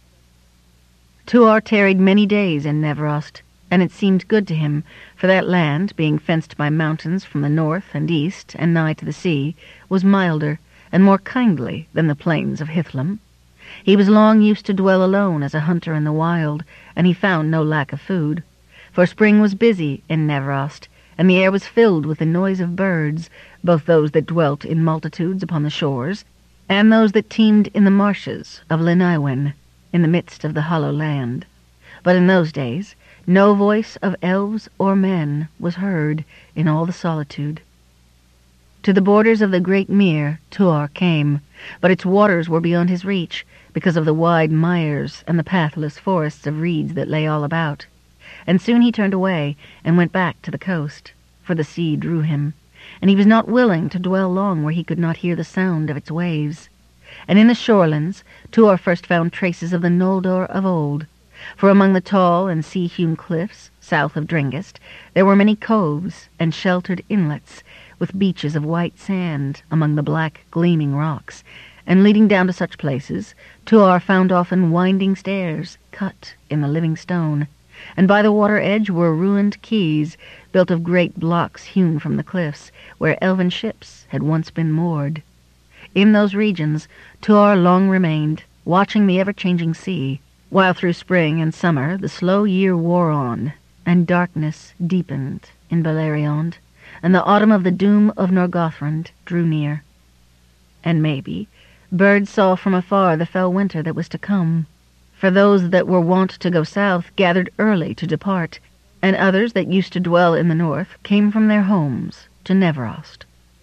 Tuor tarried many days in Nevrost, and it seemed good to him, for that land, being fenced by mountains from the north and east and nigh to the sea, was milder and more kindly than the plains of Hithlum. He was long used to dwell alone as a hunter in the wild, and he found no lack of food. For spring was busy in Nevrost, and the air was filled with the noise of birds, both those that dwelt in multitudes upon the shores, and those that teemed in the marshes of Lenaiwen, in the midst of the hollow land. But in those days no voice of elves or men was heard in all the solitude. To the borders of the great mere Tuor came, but its waters were beyond his reach, because of the wide mires and the pathless forests of reeds that lay all about. And soon he turned away and went back to the coast, for the sea drew him, and he was not willing to dwell long where he could not hear the sound of its waves. And in the shorelands Tuor first found traces of the Noldor of old, for among the tall and sea-hewn cliffs south of Drengist there were many coves and sheltered inlets, with beaches of white sand among the black gleaming rocks, and leading down to such places Tuor found often winding stairs cut in the living stone, and by the water edge were ruined quays built of great blocks hewn from the cliffs, where elven ships had once been moored. In those regions Tuor long remained, watching the ever-changing sea, while through spring and summer the slow year wore on, and darkness deepened in Beleriand, and the autumn of the doom of Norgothrond drew near. And maybe birds saw from afar the fell winter that was to come, for those that were wont to go south gathered early to depart, and others that used to dwell in the north came from their homes to Nevrost.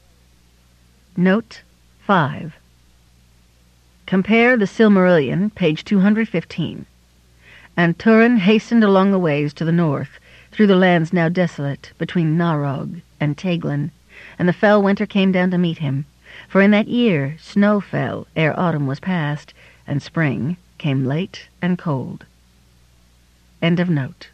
Note five. Compare the Silmarillion, page two hundred fifteen. And Turin hastened along the ways to the north, through the lands now desolate, between Narog and Teglin, and the fell winter came down to meet him, for in that year snow fell ere autumn was past, and spring came late and cold. End of note.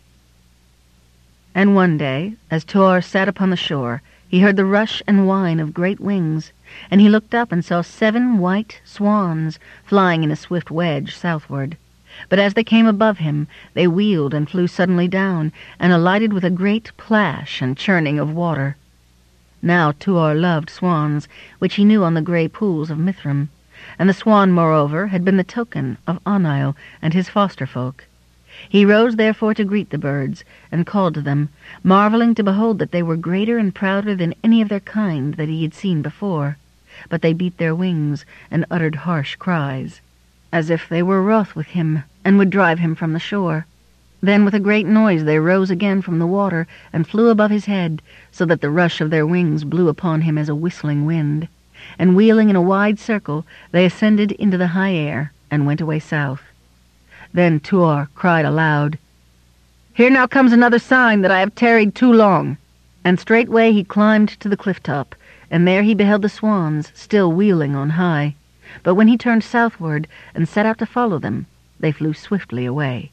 And one day, as Tuor sat upon the shore, he heard the rush and whine of great wings, and he looked up and saw seven white swans flying in a swift wedge southward. But as they came above him, they wheeled and flew suddenly down, and alighted with a great plash and churning of water. Now Tuor loved swans, which he knew on the grey pools of Mithrim, and the swan, moreover, had been the token of Oenil and his foster-folk. He rose therefore to greet the birds, and called to them, marvelling to behold that they were greater and prouder than any of their kind that he had seen before. But they beat their wings, and uttered harsh cries, as if they were wroth with him, and would drive him from the shore. Then with a great noise they rose again from the water, and flew above his head, so that the rush of their wings blew upon him as a whistling wind. And wheeling in a wide circle, they ascended into the high air, and went away south. Then Tuor cried aloud, "Here now comes another sign that I have tarried too long." And straightway he climbed to the cliff-top, and there he beheld the swans still wheeling on high. But when he turned southward and set out to follow them, they flew swiftly away.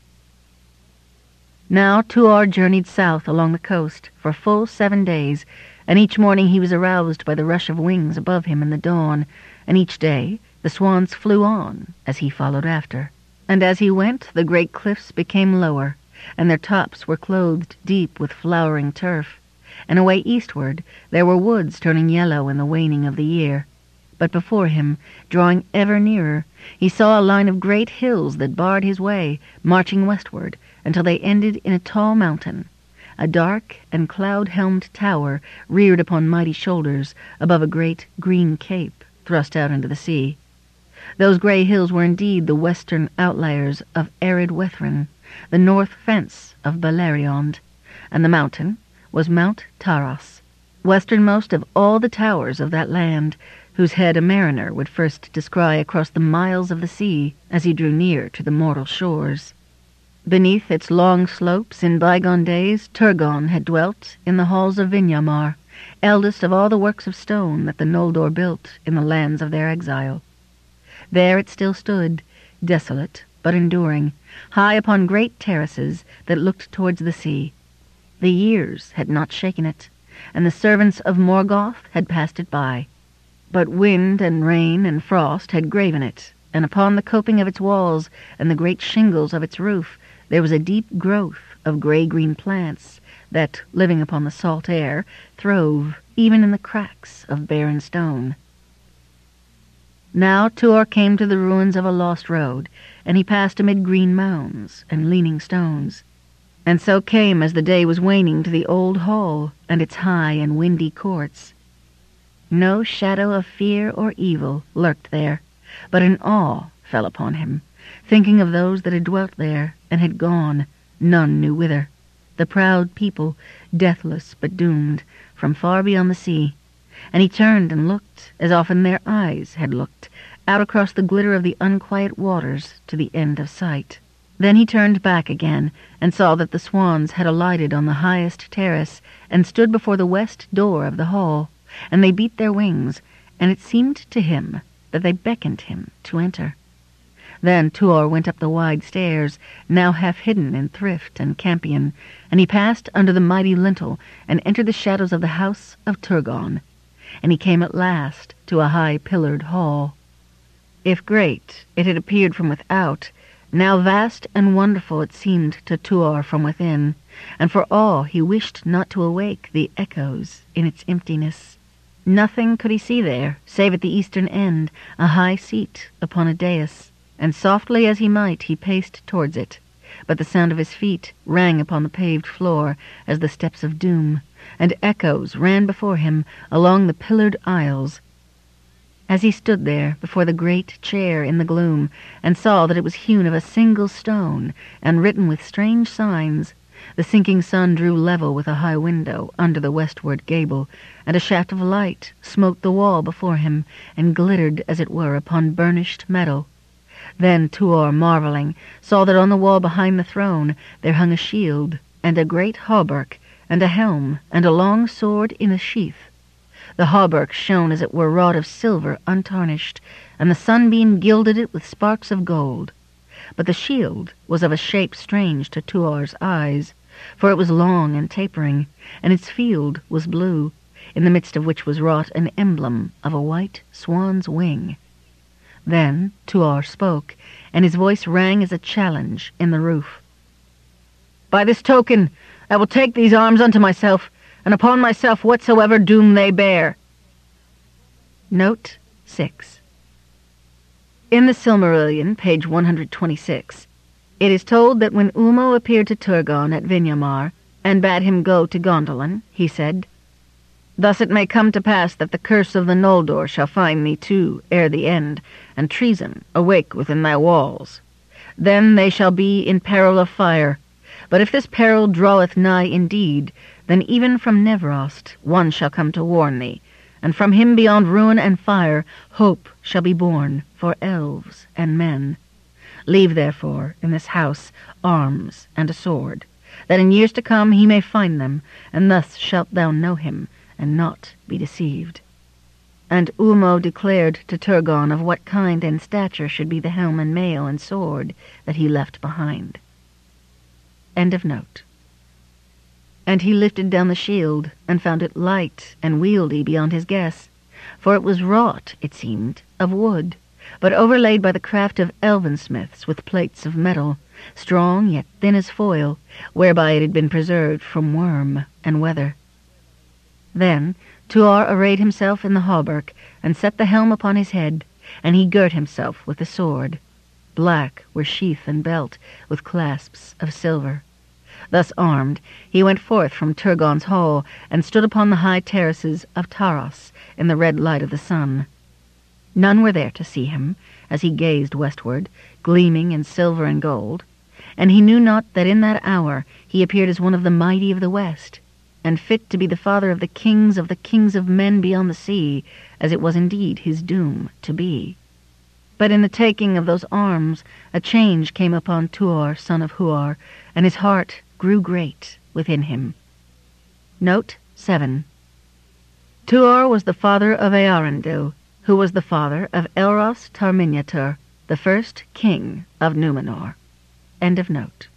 Now Tuor journeyed south along the coast for full seven days, and each morning he was aroused by the rush of wings above him in the dawn, and each day the swans flew on as he followed after. And as he went, the great cliffs became lower, and their tops were clothed deep with flowering turf, and away eastward there were woods turning yellow in the waning of the year. But before him, drawing ever nearer, he saw a line of great hills that barred his way, marching westward, until they ended in a tall mountain, a dark and cloud-helmed tower reared upon mighty shoulders above a great green cape thrust out into the sea. Those grey hills were indeed the western outliers of arid Wethrin, the north fence of Beleriond, and the mountain was Mount Taras, westernmost of all the towers of that land, whose head a mariner would first descry across the miles of the sea as he drew near to the mortal shores. Beneath its long slopes in bygone days Turgon had dwelt in the halls of Vinyamar, eldest of all the works of stone that the Noldor built in the lands of their exile. There it still stood, desolate but enduring, high upon great terraces that looked towards the sea. The years had not shaken it, and the servants of Morgoth had passed it by. But wind and rain and frost had graven it, and upon the coping of its walls and the great shingles of its roof there was a deep growth of grey-green plants that, living upon the salt air, throve even in the cracks of barren stone. Now Tuor came to the ruins of a lost road, and he passed amid green mounds and leaning stones, and so came as the day was waning to the old hall and its high and windy courts. No shadow of fear or evil lurked there, but an awe fell upon him, thinking of those that had dwelt there and had gone, none knew whither, the proud people, deathless but doomed, from far beyond the sea. And he turned and looked, as often their eyes had looked, out across the glitter of the unquiet waters to the end of sight. Then he turned back again, and saw that the swans had alighted on the highest terrace, and stood before the west door of the hall, and they beat their wings, and it seemed to him that they beckoned him to enter. Then Tuor went up the wide stairs, now half hidden in thrift and campion, and he passed under the mighty lintel, and entered the shadows of the house of Turgon. And he came at last to a high-pillared hall. If great it had appeared from without, now vast and wonderful it seemed to Tuor from within, and for awe he wished not to awake the echoes in its emptiness. Nothing could he see there, save at the eastern end a high seat upon a dais, and softly as he might he paced towards it, but the sound of his feet rang upon the paved floor as the steps of doom, and echoes ran before him along the pillared aisles. As he stood there before the great chair in the gloom, and saw that it was hewn of a single stone, and written with strange signs, the sinking sun drew level with a high window under the westward gable, and a shaft of light smote the wall before him, and glittered as it were upon burnished metal. Then Tuor, marvelling, saw that on the wall behind the throne there hung a shield, and a great hauberk, and a helm, and a long sword in a sheath. The hauberk shone as it were wrought of silver untarnished, and the sunbeam gilded it with sparks of gold. But the shield was of a shape strange to Tuor's eyes, for it was long and tapering, and its field was blue, in the midst of which was wrought an emblem of a white swan's wing. Then Tuor spoke, and his voice rang as a challenge in the roof. "By this token I will take these arms unto myself, and upon myself whatsoever doom they bear." Note six. In the Silmarillion, page one hundred twenty-six, it is told that when Ulmo appeared to Turgon at Vinyamar, and bade him go to Gondolin, he said, "Thus it may come to pass that the curse of the Noldor shall find thee too ere the end, and treason awake within thy walls. Then they shall be in peril of fire. But if this peril draweth nigh indeed, then even from Nevrost one shall come to warn thee, and from him beyond ruin and fire hope shall be born for elves and men. Leave therefore in this house arms and a sword, that in years to come he may find them, and thus shalt thou know him, and not be deceived." And Ulmo declared to Turgon of what kind and stature should be the helm and mail and sword that he left behind. End of note. And he lifted down the shield, and found it light and wieldy beyond his guess, for it was wrought, it seemed, of wood, but overlaid by the craft of elven smiths with plates of metal, strong yet thin as foil, whereby it had been preserved from worm and weather. Then Tuor arrayed himself in the hauberk, and set the helm upon his head, and he girt himself with the sword. Black were sheath and belt, with clasps of silver. Thus armed, he went forth from Turgon's hall, and stood upon the high terraces of Taros in the red light of the sun. None were there to see him, as he gazed westward, gleaming in silver and gold, and he knew not that in that hour he appeared as one of the mighty of the west, and fit to be the father of the kings of the kings of men beyond the sea, as it was indeed his doom to be. But in the taking of those arms a change came upon Tuor, son of Huor, and his heart grew great within him. Note seven. Tuor was the father of Earendil, who was the father of Elros Tar Minyatur, the first king of Numenor. End of note.